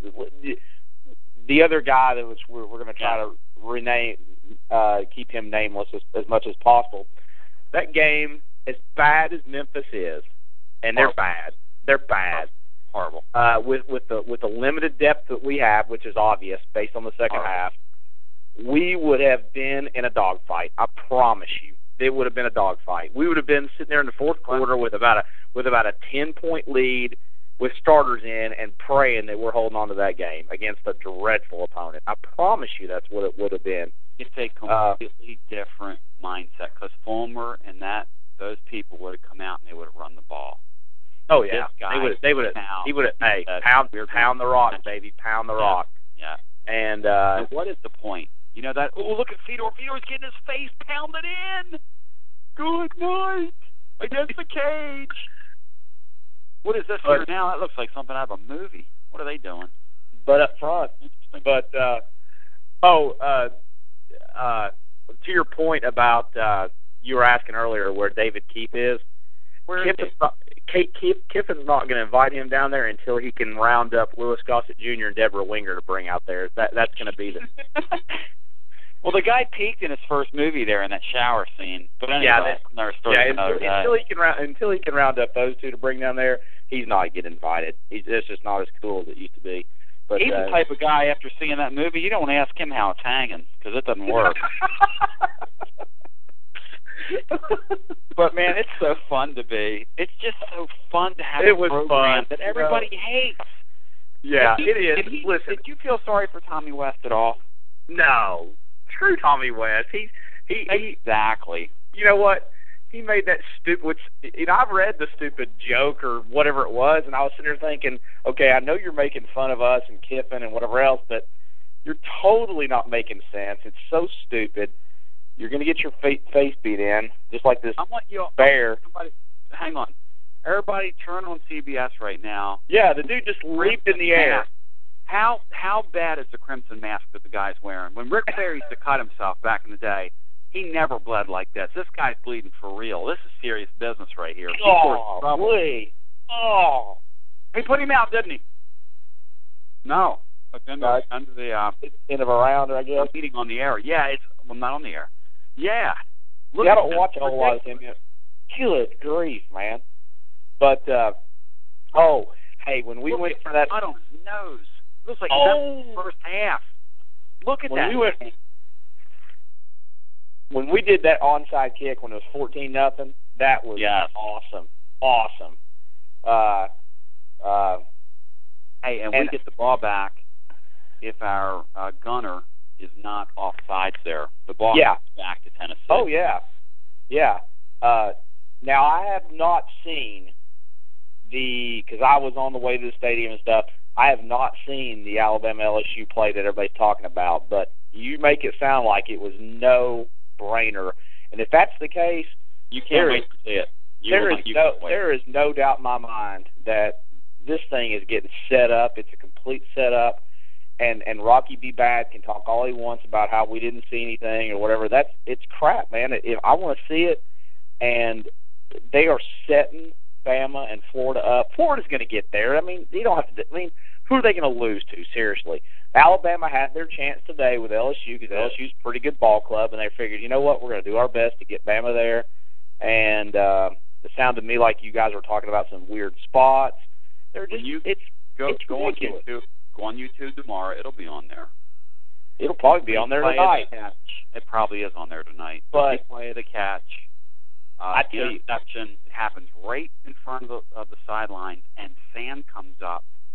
The other guy that was, we're, we're going to try yeah. to rename, uh, keep him nameless as, as much as possible. That game, as bad as Memphis is, and they're bad. They're bad. Horrible. Uh, with with the with the limited depth that we have, which is obvious based on the second Horrible. half, we would have been in a dogfight. I promise you, it would have been a dogfight. We would have been sitting there in the fourth quarter with about a with about a ten point lead, with starters in, and praying that we're holding on to that game against a dreadful opponent. I promise you, that's what it would have been. It's a completely uh, different mindset because Fulmer and that those people would have come out and they would have run the ball. Oh yeah, they would. They would. He would. Hey, pound, pound the rock, baby, pound the yeah. rock. Yeah. And uh, so what is the point? You know that? Oh, look at Fedor. Fedor's getting his face pounded in. Good night against the cage. What is this but, here now? That looks like something out of a movie. What are they doing? But up front. But uh, oh, uh, uh, to your point about uh, you were asking earlier where David Keith is. Where Kiffin's is not, Kiffin's not going to invite him down there until he can round up Lewis Gossett Junior and Deborah Winger to bring out there. That that's going to be the. Well, the guy peaked in his first movie there in that shower scene. But anyway, yeah, that, another story. Yeah, another until, until he can round until he can round up those two to bring down there, he's not getting invited. He's it's just not as cool as it used to be. But he's uh, the type of guy. After seeing that movie, you don't want to ask him how it's hanging because it doesn't work. But man, it's so fun to be. It's just so fun to have it a was program fun. that everybody you know? hates. Yeah, he, it is. Did, he, Listen, did you feel sorry for Tommy West at all? No, screw Tommy West. He he exactly. He, you know what? He made that stupid. Which you know, I've read the stupid joke or whatever it was, and I was sitting there thinking, okay, I know you're making fun of us and Kiffin and whatever else, but you're totally not making sense. It's so stupid. You're going to get your face beat in, just like this I want you, bear. Somebody, hang on. Everybody turn on C B S right now. Yeah, the dude just leaped in the air. How how bad is the crimson mask that the guy's wearing? When Ric Flair used to cut himself back in the day, he never bled like this. This guy's bleeding for real. This is serious business right here. Oh, really? Oh. He put him out, didn't he? No. But then uh, under the uh, end of a round, I guess. Meeting on the air. Yeah, it's well not on the air. Yeah. Look yeah, I at don't watch a whole lot of him yet. Good grief, man. But, uh, oh, hey, when we Look went at for that. I don't nose. Looks like oh. the first half. Look at when that. We went, when we did that onside kick when it was fourteen nothing, that was yes. awesome. Awesome. Uh, uh, hey, and, and we get the ball back if our uh, gunner is not offsides there. The ball yeah. comes back to Tennessee. Oh, yeah. Yeah. Uh, now, I have not seen the, because I was on the way to the stadium and stuff, I have not seen the Alabama L S U play that everybody's talking about, but you make it sound like it was no-brainer. And if that's the case, you can't wait to see it. You there, is you no, there is no doubt in my mind that this thing is getting set up. It's a complete setup. And and Rocky B. Bad can talk all he wants about how we didn't see anything or whatever. That's it's crap, man. If I want to see it, and they are setting Bama and Florida up. Florida's going to get there. I mean, you don't have to. I mean, who are they going to lose to? Seriously, Alabama had their chance today with L S U because L S U's a pretty good ball club, and they figured, you know what, we're going to do our best to get Bama there. And uh, it sounded to me like you guys were talking about some weird spots. They're just you it's go, it's go on ridiculous. YouTube. Go on YouTube tomorrow. It'll be on there. It'll probably be on there tonight. It probably is on there tonight. But play the catch. Uh, I tell you, interception. It happens right in front of the, of the sidelines, and sand comes up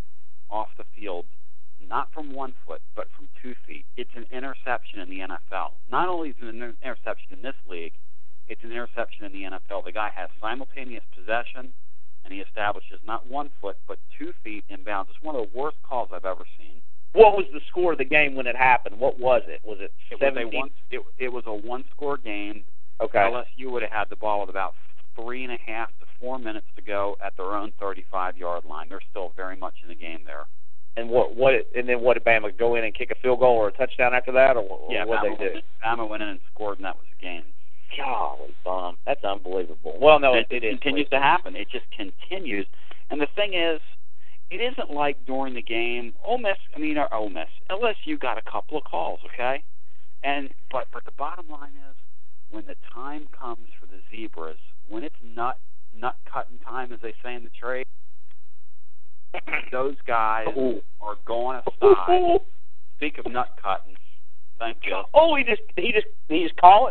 off the field, not from one foot, but from two feet. It's an interception in the N F L. Not only is it an interception in this league, it's an interception in the N F L. The guy has simultaneous possession, and he establishes not one foot, but two feet inbounds. It's one of the worst calls I've ever seen. What was the score of the game when it happened? What was it? Was it seventeen? It was a one, it, it was a one-score game. Okay. L S U would have had the ball with about three and a half to four minutes to go at their own thirty-five-yard line. They're still very much in the game there. And what? What? And then what did Bama go in and kick a field goal or a touchdown after that, or, or yeah, what did they do? Bama went in and scored, and that was the game. Golly, bum. That's unbelievable. Well, no, it, it, it continues to happen. It just continues. And the thing is, it isn't like during the game, Ole Miss, I mean, or Ole Miss, L S U got a couple of calls, okay? And but but the bottom line is, when the time comes for the Zebras, when it's nut nut cutting time, as they say in the trade, those guys Ooh. are going aside. Speak of nut cutting. Thank you. Oh, he just he just he just call it.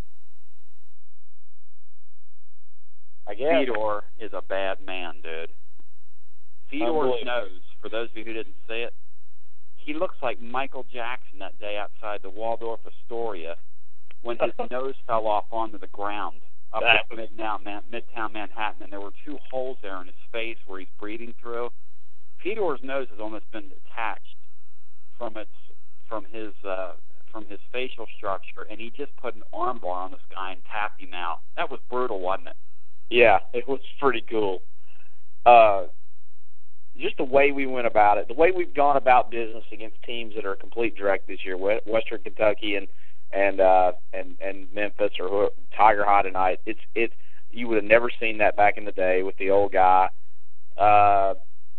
I guess. Fedor is a bad man, dude. Fedor's nose, for those of you who didn't see it, he looks like Michael Jackson that day outside the Waldorf Astoria when his nose fell off onto the ground up in Midtown, Man- Midtown Manhattan, and there were two holes there in his face where he's breathing through. Fedor's nose has almost been detached from its from his uh, from his facial structure, and he just put an armbar on this guy and tapped him out. That was brutal, wasn't it? Yeah, it was pretty cool. Uh, just the way we went about it, the way we've gone about business against teams that are a complete direct this year, Western Kentucky and and uh, and and Memphis or Tiger High tonight. It's it's you would have never seen that back in the day with the old guy. Uh,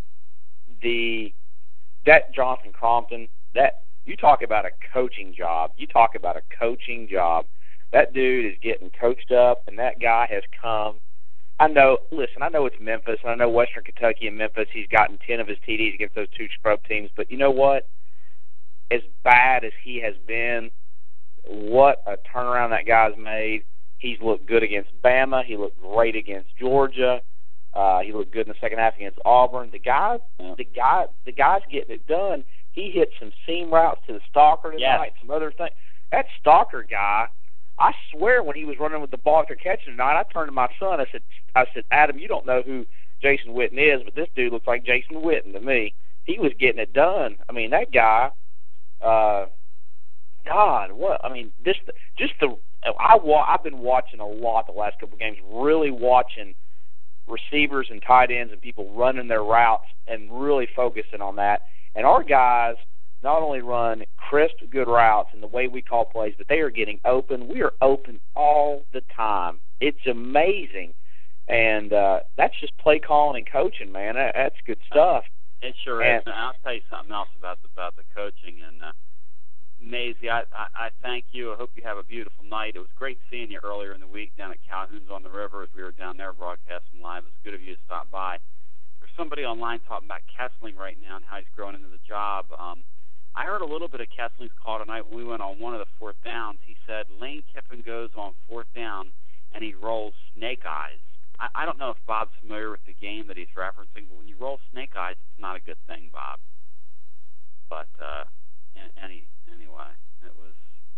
the that Jonathan Crompton, that you talk about a coaching job. You talk about a coaching job. That dude is getting coached up, and that guy has come. I know, listen, I know it's Memphis, and I know Western Kentucky and Memphis, he's gotten ten of his T Ds against those two scrub teams, but you know what? As bad as he has been, what a turnaround that guy's made. He's looked good against Bama. He looked great against Georgia. Uh, he looked good in the second half against Auburn. The guy, the guy, the guy's getting it done. He hit some seam routes to the stalker tonight, yes. some other things. That stalker guy, I swear when he was running with the ball after catching tonight, I turned to my son. I said, I said, Adam, you don't know who Jason Witten is, but this dude looks like Jason Witten to me. He was getting it done. I mean, that guy, uh, God, what? I mean, this, just the, I wa- I've been watching a lot the last couple of games, really watching receivers and tight ends and people running their routes and really focusing on that. And our guys not only run crisp, good routes and the way we call plays, but they are getting open. We are open all the time. It's amazing. And uh, that's just play calling and coaching, man. That, that's good stuff. It sure and, is. And I'll tell you something else about the, about the coaching. And uh, Maisie, I, I, I thank you. I hope you have a beautiful night. It was great seeing you earlier in the week down at Calhoun's on the River as we were down there broadcasting live. It was good of you to stop by. There's somebody online talking about Kessling right now and how he's growing into the job. Um, I heard a little bit of Kessling's call tonight when we went on one of the fourth downs. He said Lane Kiffin goes on fourth down and he rolls snake eyes. I, I don't know if Bob's familiar with the game that he's referencing, but when you roll snake eyes, it's not a good thing, Bob. But uh, any anyway, it was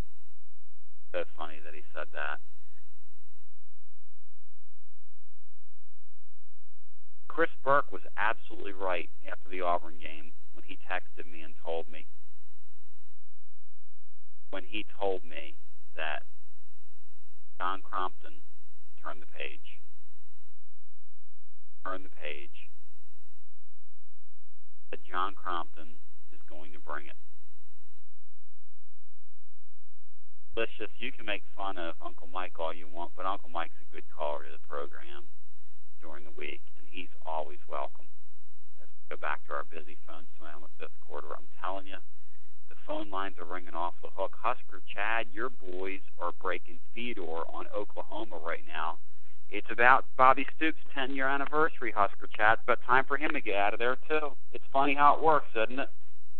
so funny that he said that. Chris Burke was absolutely right after the Auburn game when he texted me and told me. When he told me that John Crompton turned the page. Turn the page. That John Crompton is going to bring it. Delicious, you can make fun of Uncle Mike all you want, but Uncle Mike's a good caller to the program during the week, and he's always welcome. Let's go back to our busy phone tonight on the fifth quarter. I'm telling you, the phone lines are ringing off the hook. Husker Chad, your boys are breaking Fedor on Oklahoma right now. It's about Bobby Stoops' ten-year anniversary, Husker Chad. It's about time for him to get out of there, too. It's funny how it works, isn't it?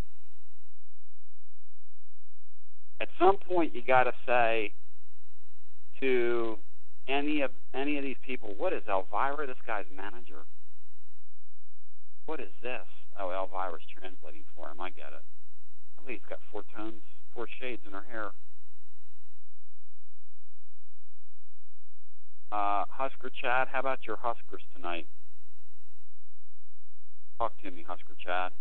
At some point, you got to say to any of any of these people, what is Elvira, this guy's manager? What is this? Oh, Elvira's translating for him. I get it. Oh, he's got four tones, four shades in her hair. Uh, Husker Chad, how about your Huskers tonight? Talk to me, Husker Chad.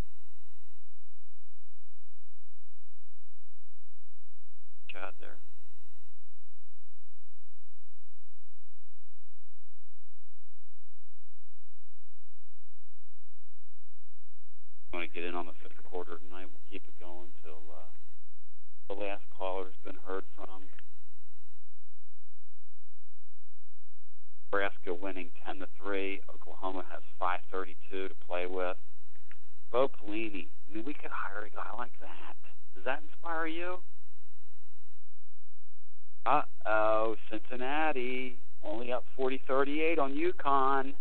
Chad there. Want to get in on the fifth quarter tonight? We'll keep it going till uh, the last caller's been heard from. Nebraska winning ten to three. Oklahoma has five thirty-two to play with. Bo Pelini. I mean, we could hire a guy like that. Does that inspire you? Uh-oh, Cincinnati only up forty thirty-eight on UConn.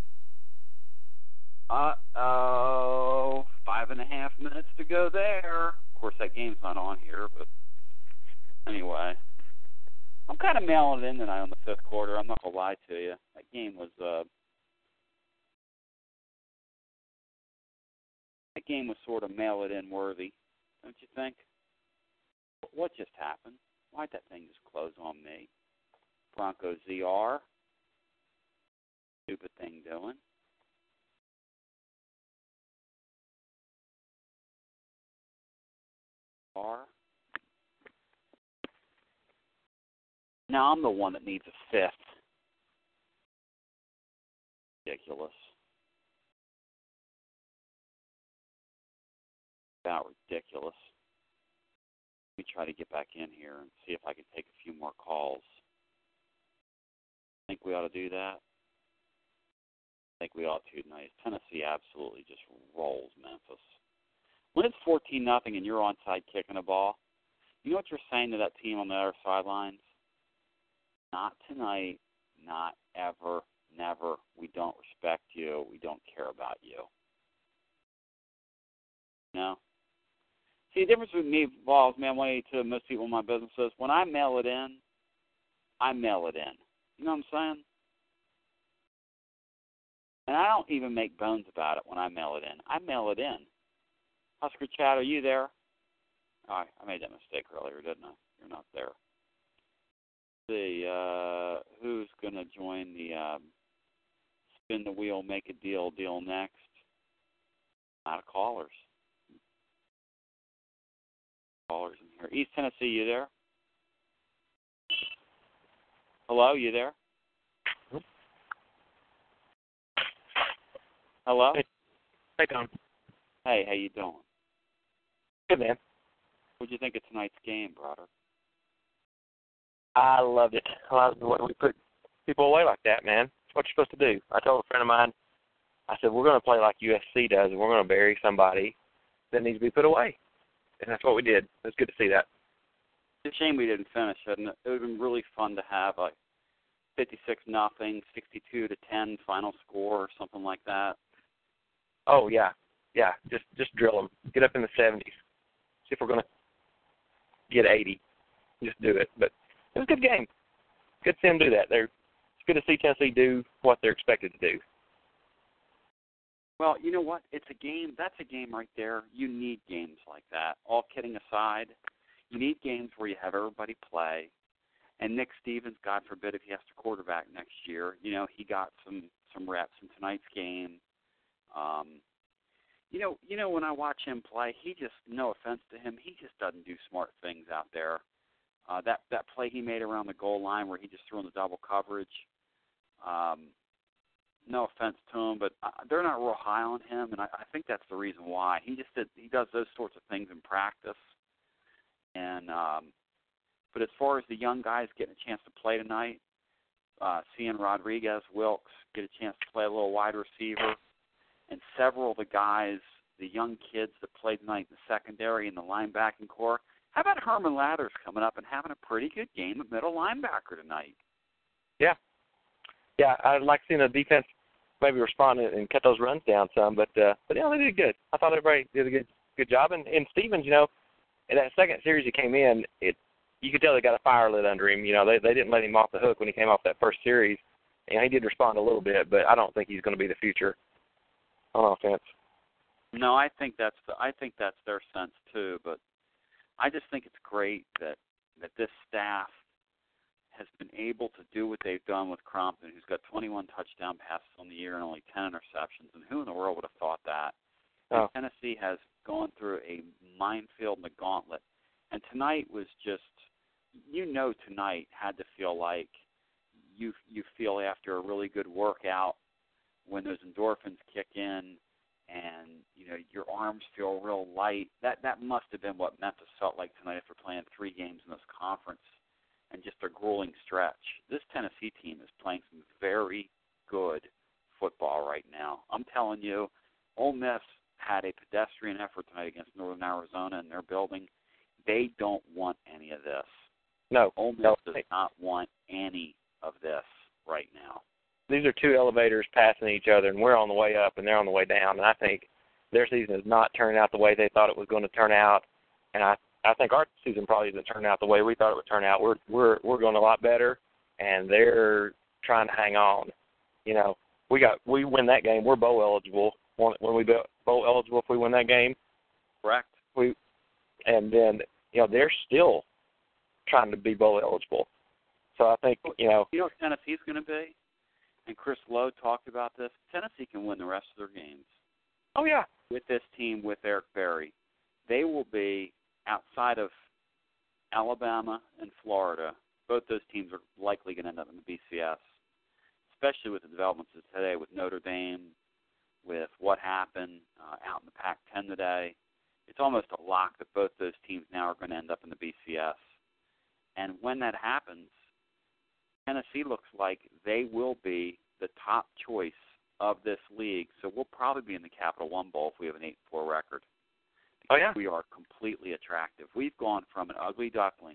Uh-oh, five and a half minutes to go there. Of course, that game's not on here, but anyway. I'm kind of mailing it in tonight on the fifth quarter. I'm not going to lie to you. That game was, uh, that game was sort of mail-it-in worthy, don't you think? What just happened? Why'd that thing just close on me? Bronco Z R. Stupid thing doing. R. Now I'm the one that needs a fifth. Ridiculous. About ridiculous. Let me try to get back in here and see if I can take a few more calls. Think we ought to do that? I think we ought to tonight. Tennessee absolutely just rolls Memphis. When it's fourteen nothing and you're onside kicking a ball, you know what you're saying to that team on the other sidelines? Not tonight, not ever, never. We don't respect you. We don't care about you. No? See, the difference with me, balls, man, one eighty-two, most people in my business is, when I mail it in, I mail it in. You know what I'm saying? And I don't even make bones about it when I mail it in. I mail it in. Husker Chad, are you there? Oh, I made that mistake earlier, didn't I? You're not there. See, uh, who's going to join the um, spin the wheel, make a deal, deal next? Not a callers. Callers in here. East Tennessee, you there? Hello, you there? Hello? Hey, hey Tom. Hey, how you doing? Good, man. What'd you think of tonight's game, brother? I loved it. I loved the way we put people away like that, man. It's what you're supposed to do. I told a friend of mine, I said, we're going to play like U S C does, and we're going to bury somebody that needs to be put away. And that's what we did. It was good to see that. It's a shame we didn't finish it. And it would have been really fun to have like fifty-six nothing, sixty-two to ten final score or something like that. Oh, yeah. Yeah, just just drill them. Get up in the seventies. See if we're going to get eighty. Just do it. But it was a good game. Good to see them do that. They're, it's good to see Tennessee do what they're expected to do. Well, you know what? It's a game. That's a game right there. You need games like that. All kidding aside, you need games where you have everybody play. And Nick Stevens, God forbid, if he has to quarterback next year, you know, he got some, some reps in tonight's game. Um, you know, you know, when I watch him play, he just, no offense to him, he just doesn't do smart things out there. Uh, that that play he made around the goal line where he just threw in the double coverage. Um, no offense to him, but uh, they're not real high on him, and I, I think that's the reason why. He just did, he does those sorts of things in practice. And um, but as far as the young guys getting a chance to play tonight, uh, seeing Rodriguez, Wilkes get a chance to play a little wide receiver, and several of the guys, the young kids that played tonight in the secondary and the linebacking core. How about Herman Lathers coming up and having a pretty good game at middle linebacker tonight? Yeah. Yeah, I'd like seeing the defense maybe respond and cut those runs down some, but uh, but yeah, they did good. I thought everybody did a good good job. And, and Stevens, you know, in that second series he came in, it you could tell they got a fire lit under him. You know, they they didn't let him off the hook when he came off that first series. And he did respond a little bit, but I don't think he's going to be the future on offense. No, I think that's the, I think that's their sense too. But I just think it's great that that this staff has been able to do what they've done with Crompton, who's got twenty-one touchdown passes on the year and only ten interceptions. And who in the world would have thought that? Oh. And Tennessee has gone through a minefield and a gauntlet. And tonight was just, you know, tonight had to feel like you you feel after a really good workout when those endorphins kick in and, you know, your arms feel real light. That that must have been what Memphis felt like tonight after playing three games in this conference and just a grueling stretch. This Tennessee team is playing some very good football right now. I'm telling you, Ole Miss had a pedestrian effort tonight against Northern Arizona in their building. They don't want any of this. No. Ole Miss no. does not want any of this right now. These are two elevators passing each other, and we're on the way up, and they're on the way down. And I think their season has not turned out the way they thought it was going to turn out. And I, I think our season probably hasn't turned out the way we thought it would turn out. We're we're we're going a lot better, and they're trying to hang on. You know, we got we win that game, we're bowl eligible. When, when we bowl eligible, if we win that game, correct. We and then you know they're still trying to be bowl eligible. So I think you know. You know what Tennessee's going to be? And Chris Lowe talked about this. Tennessee can win the rest of their games. Oh, yeah. With this team, with Eric Berry. They will be outside of Alabama and Florida. Both those teams are likely going to end up in the B C S, especially with the developments of today with Notre Dame, with what happened uh, out in the Pac ten today. It's almost a lock that both those teams now are going to end up in the B C S. And when that happens, Tennessee looks like they will be the top choice of this league. So we'll probably be in the Capital One Bowl if we have an eight and four record. Oh, yeah? We are completely attractive. We've gone from an ugly duckling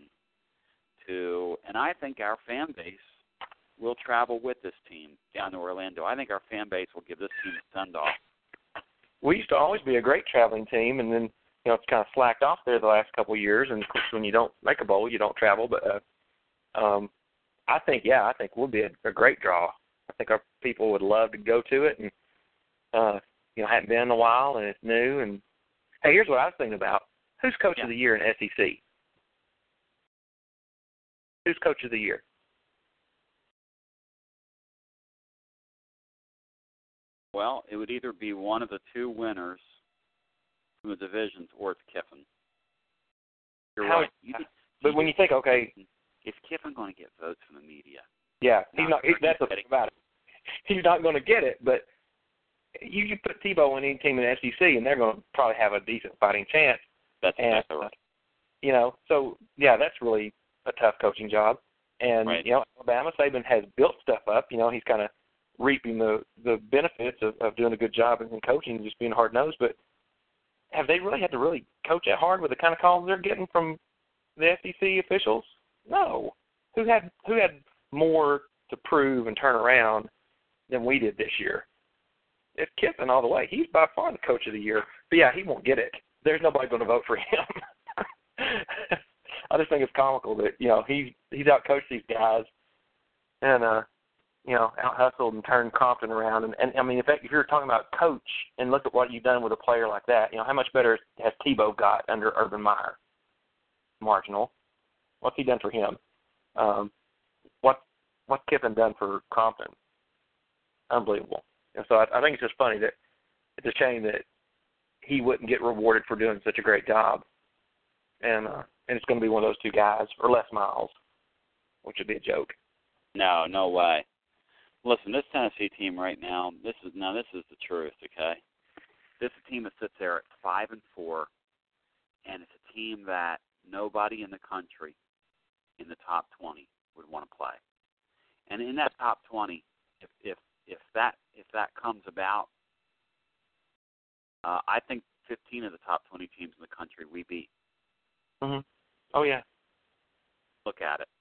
to, and I think our fan base will travel with this team down to Orlando. I think our fan base will give this team a send-off. We used to always be a great traveling team, and then, you know, it's kind of slacked off there the last couple of years. And, of course, when you don't make a bowl, you don't travel. But, uh, um, I think, yeah, I think we'll be a, a great draw. I think our people would love to go to it, and uh, you know, hadn't been in a while, and it's new. And hey, here's what I was thinking about: who's coach yeah. of the year in S E C? Who's coach of the year? Well, it would either be one of the two winners from the divisions, or it's Kiffin. You're How, right. You, but you when you think, okay. Is Kiffin going to get votes from the media? Yeah, he's not. He, that's the thing about it. He's not going to get it. But you can put Tebow on any team in the S E C, and they're going to probably have a decent fighting chance. That's and, exactly right. You know, so yeah, that's really a tough coaching job. And right. you know, Alabama, Saban has built stuff up. You know, he's kind of reaping the the benefits of, of doing a good job in coaching, and just being hard nosed. But have they really had to really coach that hard with the kind of calls they're getting from the S E C officials? No. Who had who had more to prove and turn around than we did this year? It's Kiffin all the way. He's by far the coach of the year. But, yeah, he won't get it. There's nobody going to vote for him. I just think it's comical that, you know, he, he's out-coached these guys and, uh, you know, out-hustled and turned Compton around. And, and I mean, if, that, if you're talking about coach and look at what you've done with a player like that, you know, how much better has Tebow got under Urban Meyer? Marginal. What's he done for him? Um, what what's Kiffin done for Compton? Unbelievable. And so I, I think it's just funny that it's a shame that he wouldn't get rewarded for doing such a great job. And uh, and it's going to be one of those two guys, or Les Miles, which would be a joke. No, no way. Listen, this Tennessee team right now, this is now this is the truth, okay? This is a team that sits there at five and four, and it's a team that nobody in the country in the top twenty would want to play. And in that top twenty, if if if that if that comes about, uh, I think fifteen of the top twenty teams in the country we beat. Mhm. Oh yeah. Look at it.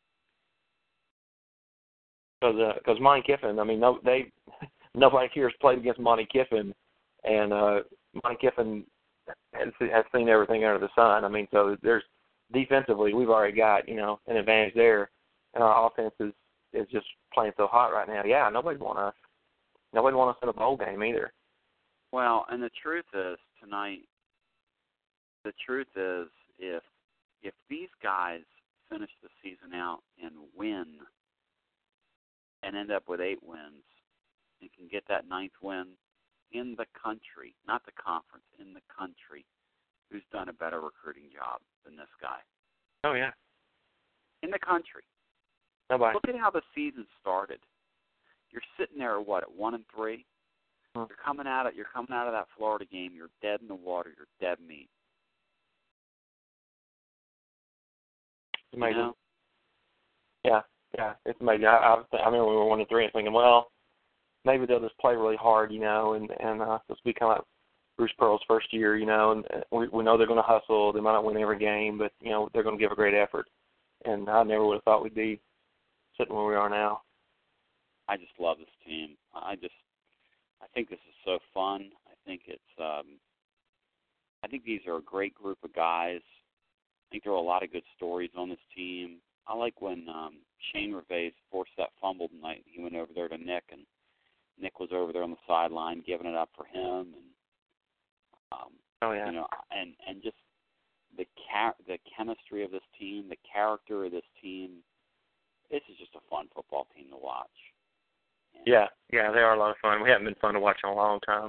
Because because uh, Monty Kiffin, I mean, no, they nobody here has played against Monty Kiffin, and uh, Monty Kiffin has, has seen everything under the sun. I mean, so there's defensively, we've already got, you know, an advantage there, and our offense is, is just playing so hot right now. Yeah, nobody want us. Nobody want us in a bowl game either. Well, and the truth is, tonight, the truth is, if if these guys finish the season out and win and end up with eight wins and can get that ninth win in the country, not the conference, in the country, who's done a better recruiting job than this guy? Oh, yeah. In the country. Nobody. Look at how the season started. You're sitting there, what, at one and three? Hmm. You're coming out of you're coming out of that Florida game. You're dead in the water. You're dead meat. It's amazing. You know? Yeah, yeah, it's amazing. I, I, I remember we were one and three and thinking, well, maybe they'll just play really hard, you know, and and uh, this will be kind of like Bruce Pearl's first year, you know, and we we know they're going to hustle. They might not win every game, but you know they're going to give a great effort. And I never would have thought we'd be sitting where we are now. I just love this team. I just, I think this is so fun. I think it's, um, I think these are a great group of guys. I think there are a lot of good stories on this team. I like when um, Shane Reveiz forced that fumble tonight. He went over there to Nick, and Nick was over there on the sideline giving it up for him. And um, oh yeah, you know, and and just the char- the chemistry of this team, the character of this team. This is just a fun football team to watch. And yeah, yeah, they are a lot of fun. We haven't been fun to watch in a long time.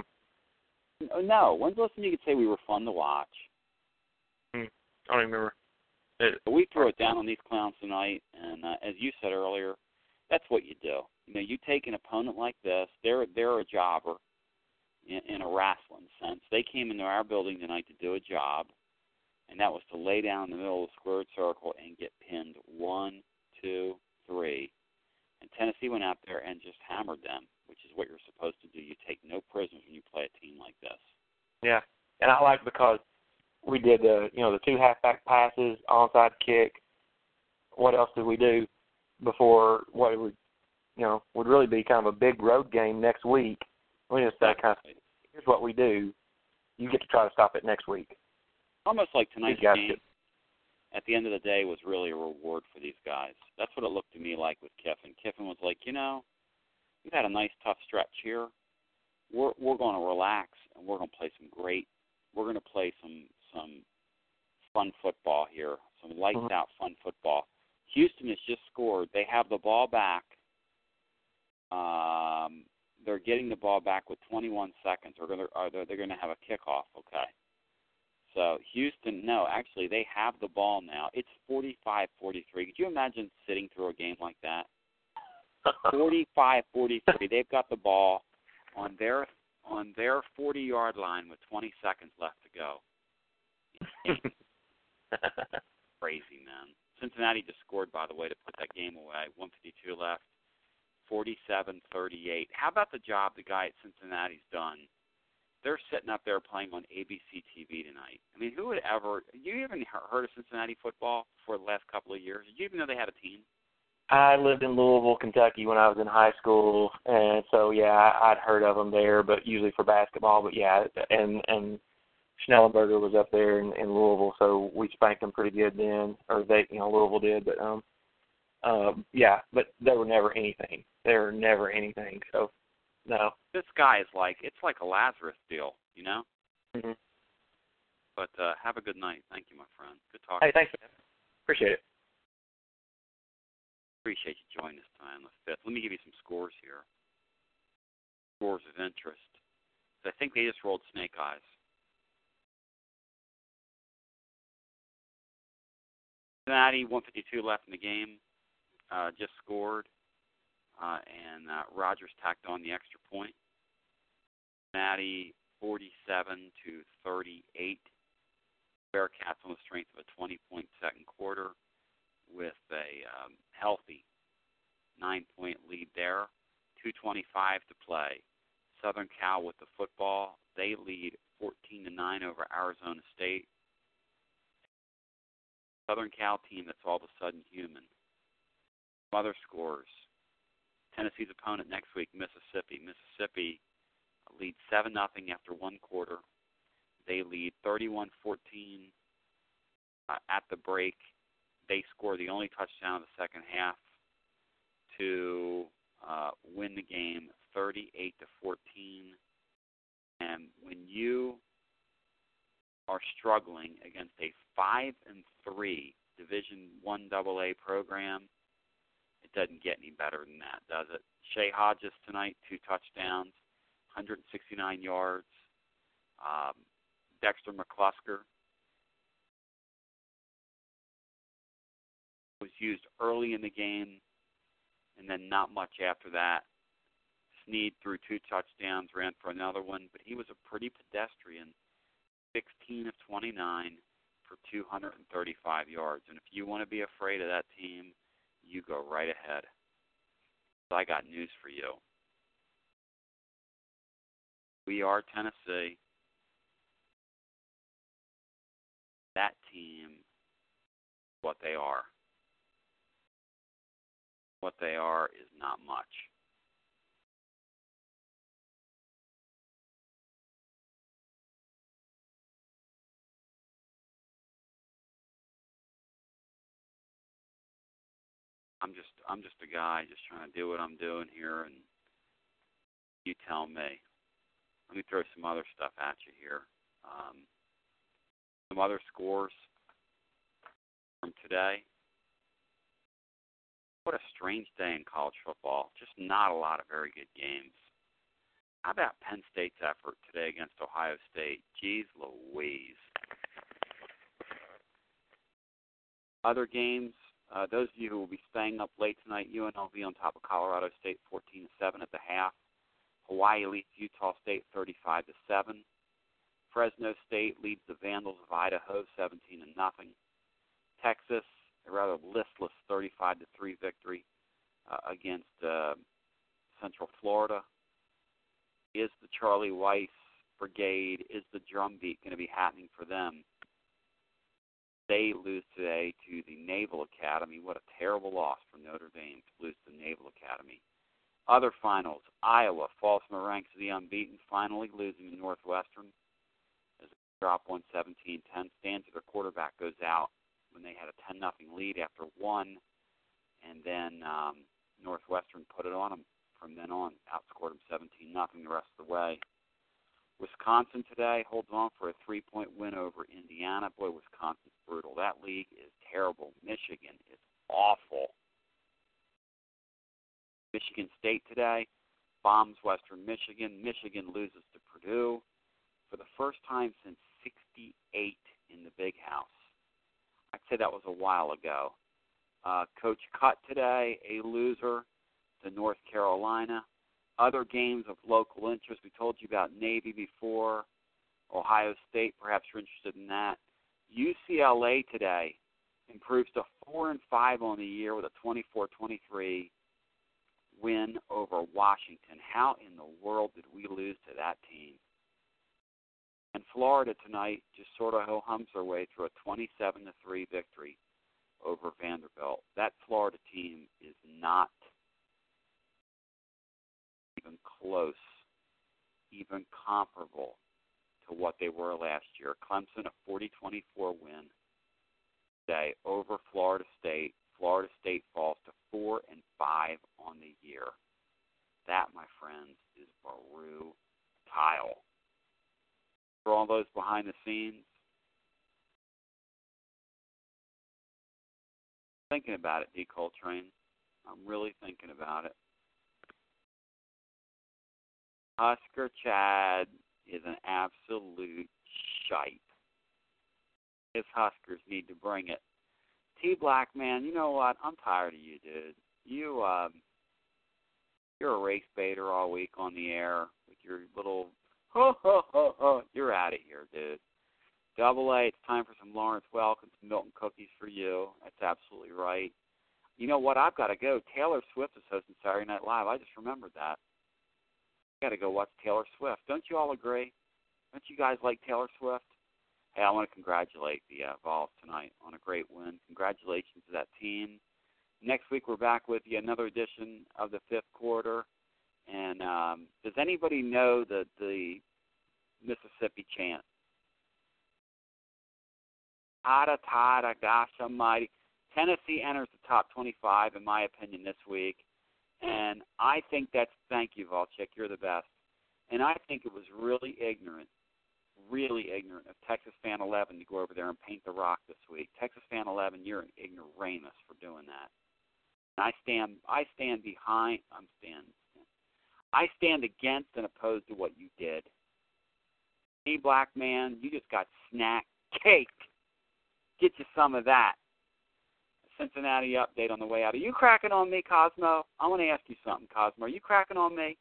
No, when's the last time you could say we were fun to watch? Hmm. I don't even remember. It, But we threw it down on these clowns tonight, and uh, as you said earlier, that's what you do. You know, you take an opponent like this. They're they're a jobber in, in a wrestling sense. They came into our building tonight to do a job, and that was to lay down in the middle of the squared circle and get pinned one, two, three. And Tennessee went out there and just hammered them, which is what you're supposed to do. You take no prisoners when you play a team like this. Yeah, and I like because we did the you know the two halfback passes, onside kick. What else did we do before what would you know would really be kind of a big road game next week? We just say kind of here's what we do. You get to try to stop it next week. Almost like tonight's These guys game, get, at the end of the day, was really a reward for these guys. That's what it looked to me like with Kiffin. Kiffin was like, you know, we've had a nice, tough stretch here. We're we're going to relax, and we're going to play some great. We're going to play some some fun football here, some lights mm-hmm. out fun football. Houston has just scored. They have the ball back. Um, they're getting the ball back with twenty-one seconds. Or they're, or they're, they're going to have a kickoff. Okay. So Houston, no, actually they have the ball now. It's forty-five forty-three. Could you imagine sitting through a game like that? forty-five forty-three. They've got the ball on their on their forty-yard line with twenty seconds left to go. Crazy, man. Cincinnati just scored, by the way, to put that game away. one fifty-two left, forty-seven thirty-eight. How about the job the guy at Cincinnati's done? They're sitting up there playing on A B C T V tonight. I mean, who would ever – you even heard of Cincinnati football for the last couple of years? Did you even know they had a team? I lived in Louisville, Kentucky when I was in high school, and so, yeah, I, I'd heard of them there, but usually for basketball. But, yeah, and and Schnellenberger was up there in, in Louisville, so we spanked them pretty good then, or they, you know, Louisville did. But, um, um, yeah, but they were never anything. They were never anything, so, no. This guy is like, it's like a Lazarus deal, you know? Mm-hmm. But uh, have a good night. Thank you, my friend. Good talking. Hey, thanks, man. Appreciate it. Appreciate you joining us tonight on the fifth. Let me give you some scores here. Scores of interest. I think they just rolled snake eyes. Cincinnati, one fifty-two left in the game, uh, just scored, uh, and uh, Rogers tacked on the extra point. Cincinnati, forty-seven to thirty-eight. Bearcats on the strength of a twenty-point second quarter with a um, healthy nine-point lead there. two twenty-five to play. Southern Cal with the football. They lead fourteen to nine over Arizona State. Southern Cal team that's all of a sudden human. Other scores. Tennessee's opponent next week, Mississippi. Mississippi leads seven nothing after one quarter. They lead thirty-one fourteen uh, at the break. They score the only touchdown of the second half to uh, win the game thirty-eight to fourteen. And when you are struggling against a five and three Division One Double A program. It doesn't get any better than that, does it? Shea Hodges tonight, two touchdowns, one hundred sixty-nine yards. Um, Dexter McClusker was used early in the game, and then not much after that. Snead threw two touchdowns, ran for another one, but he was a pretty pedestrian, sixteen of twenty-nine for two hundred thirty-five yards. And if you want to be afraid of that team, you go right ahead. So I got news for you. We are Tennessee. That team, what they are. What they are is not much. I'm just I'm just a guy just trying to do what I'm doing here, and you tell me. Let me throw some other stuff at you here. Um, some other scores from today. What a strange day in college football. Just not a lot of very good games. How about Penn State's effort today against Ohio State? Jeez Louise. Other games, uh, those of you who will be staying up late tonight, U N L V on top of Colorado State fourteen to seven at the half. Hawaii leads Utah State thirty-five to seven. Fresno State leads the Vandals of Idaho seventeen to nothing. Texas, a rather listless thirty-five to three victory uh, against uh, Central Florida. Is the Charlie Weiss Brigade, is the drumbeat going to be happening for them? They lose today to the Naval Academy. What a terrible loss for Notre Dame to lose to the Naval Academy. Other finals, Iowa falls from the ranks of the unbeaten, finally losing to Northwestern as they drop one seventeen ten. Stanton, their quarterback, goes out when they had a ten nothing lead after one, and then um, Northwestern put it on them from then on, outscored them seventeen nothing the rest of the way. Wisconsin today holds on for a three-point win over Indiana. Boy, Wisconsin's brutal. That league is terrible. Michigan is awful. Michigan State today bombs Western Michigan. Michigan loses to Purdue for the first time since sixty-eight in the Big House. I'd say that was a while ago. Uh, Coach Cut today, a loser to North Carolina. Other games of local interest, we told you about Navy before. Ohio State, perhaps you're interested in that. U C L A today improves to four and five on the year with a twenty-four twenty-three win over Washington. How in the world did we lose to that team? And Florida tonight just sort of ho-hums their way through a twenty-seven to three victory over Vanderbilt. That Florida team is not even close, even comparable to what they were last year. Clemson, a forty twenty-four win today over Florida State. Florida State falls to four and five on the year. That, my friends, is brutal. For all those behind the scenes, thinking about it, D. Coltrane. I'm really thinking about it. Husker Chad is an absolute shite. His Huskers need to bring it. T. Black, man, you know what? I'm tired of you, dude. You, um, you're a race baiter all week on the air with your little, ho, ho, ho, ho. You're out of here, dude. Double A, it's time for some Lawrence Welk and some Milton cookies for you. That's absolutely right. You know what? I've got to go. Taylor Swift is hosting Saturday Night Live. I just remembered that. I've got to go watch Taylor Swift. Don't you all agree? Don't you guys like Taylor Swift? Hey, I want to congratulate the uh, Vols tonight on a great win. Congratulations to that team. Next week we're back with you, another edition of the fifth quarter. And um, does anybody know the, the Mississippi chant? Tada, tada, gosh almighty. Tennessee enters the top twenty-five, in my opinion, this week. And I think that's, thank you, Volchek, you're the best. And I think it was really ignorant really ignorant of Texas Fan eleven to go over there and paint the rock this week. Texas Fan eleven, you're an ignoramus for doing that. And I stand, I stand behind. I'm stand. I stand against and opposed to what you did. Hey, black man, you just got snack cake. Get you some of that. Cincinnati update on the way out. Are you cracking on me, Cosmo? I want to ask you something, Cosmo. Are you cracking on me?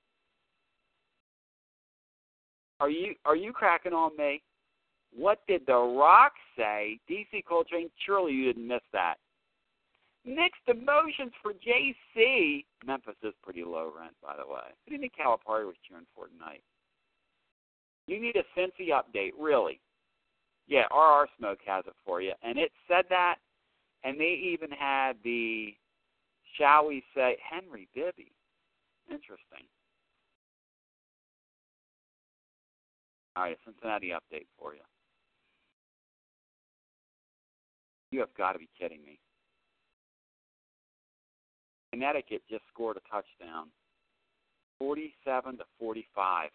Are you are you cracking on me? What did The Rock say? D C Coltrane, surely you didn't miss that. Mixed emotions for J C. Memphis is pretty low rent, by the way. Who do you think Calipari was cheering for tonight? You need a Cincy update, really. Yeah, R R Smoke has it for you. And it said that, and they even had the, shall we say, Henry Bibby. Interesting. All right, a Cincinnati update for you. You have got to be kidding me. Connecticut just scored a touchdown, forty-seven to forty-five.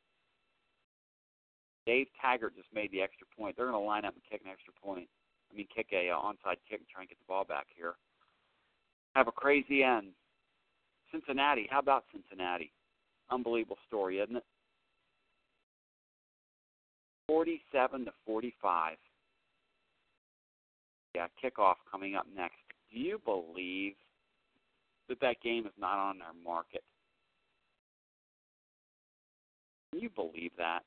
Dave Taggart just made the extra point. They're going to line up and kick an extra point. I mean, kick a uh, onside kick and try and get the ball back here. Have a crazy end. Cincinnati, how about Cincinnati? Unbelievable story, isn't it? forty-seven to forty-five. Yeah, kickoff coming up next. Do you believe that that game is not on their market? Can you believe that?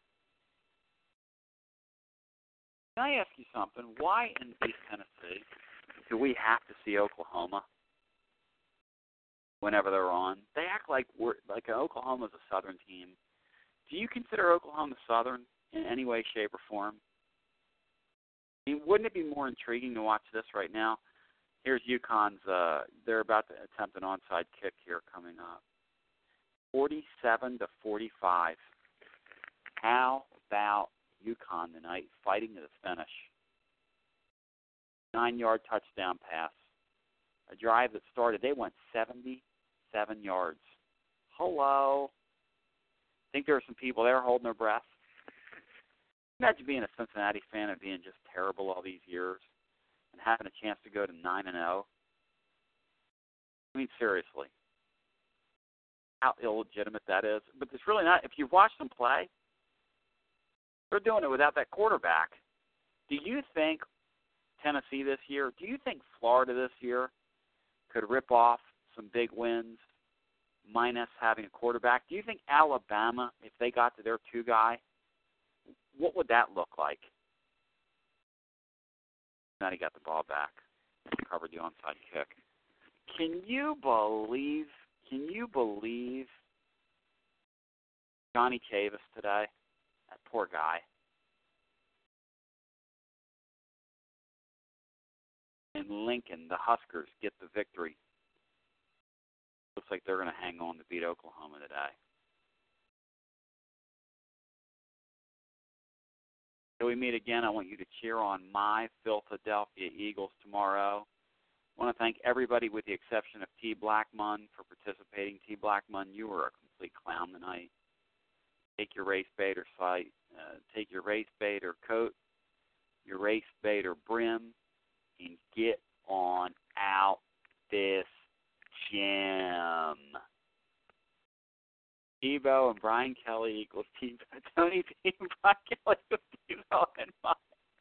Can I ask you something? Why in East Tennessee do we have to see Oklahoma whenever they're on? They act like we're like Oklahoma's a Southern team. Do you consider Oklahoma Southern in any way, shape, or form? I mean, wouldn't it be more intriguing to watch this right now? Here's UConn's, uh, they're about to attempt an onside kick here coming up. forty-seven to forty-five. How about UConn tonight fighting to the finish? Nine-yard touchdown pass. A drive that started, they went seventy-seven yards. Hello. Think there were some people there holding their breath? Imagine being a Cincinnati fan and being just terrible all these years and having a chance to go to nine and oh. I mean, seriously. How illegitimate that is. But it's really not. If you've watched them play, they're doing it without that quarterback. Do you think Tennessee this year, do you think Florida this year could rip off some big wins minus having a quarterback? Do you think Alabama, if they got to their two-guy, what would that look like? Now he got the ball back, covered the onside kick. Can you believe, can you believe Johnny Chavis today? That poor guy. And Lincoln, the Huskers, get the victory. Looks like they're going to hang on to beat Oklahoma today. Till we meet again, I want you to cheer on my Philadelphia Eagles tomorrow. I want to thank everybody with the exception of T. Blackmun for participating. T. Blackmun, you were a complete clown tonight. Take your race bait or site, uh, take your race bait or coat, your race bait or brim, and get on out this gym. Tebow and Brian Kelly equals Tebow. Tony P. and Brian Kelly equals Tebow and mine.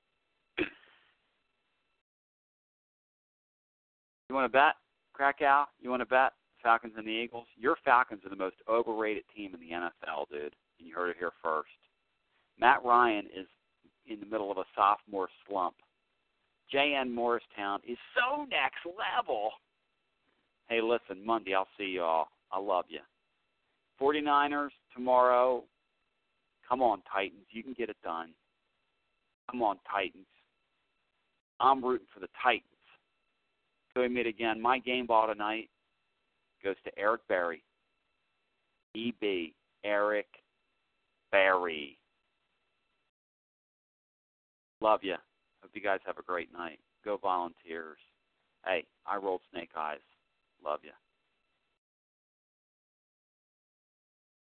You want to bet, Krakow? You want to bet Falcons and the Eagles? Your Falcons are the most overrated team in the N F L, dude. And you heard it here first. Matt Ryan is in the middle of a sophomore slump. J N Morristown is so next level. Hey, listen, Monday I'll see y'all. I love you. forty-niners tomorrow. Come on, Titans. You can get it done. Come on, Titans. I'm rooting for the Titans. So we meet again. My game ball tonight goes to Eric Berry. E B. Eric Berry. Love you. Hope you guys have a great night. Go Volunteers. Hey, I rolled snake eyes. Love you.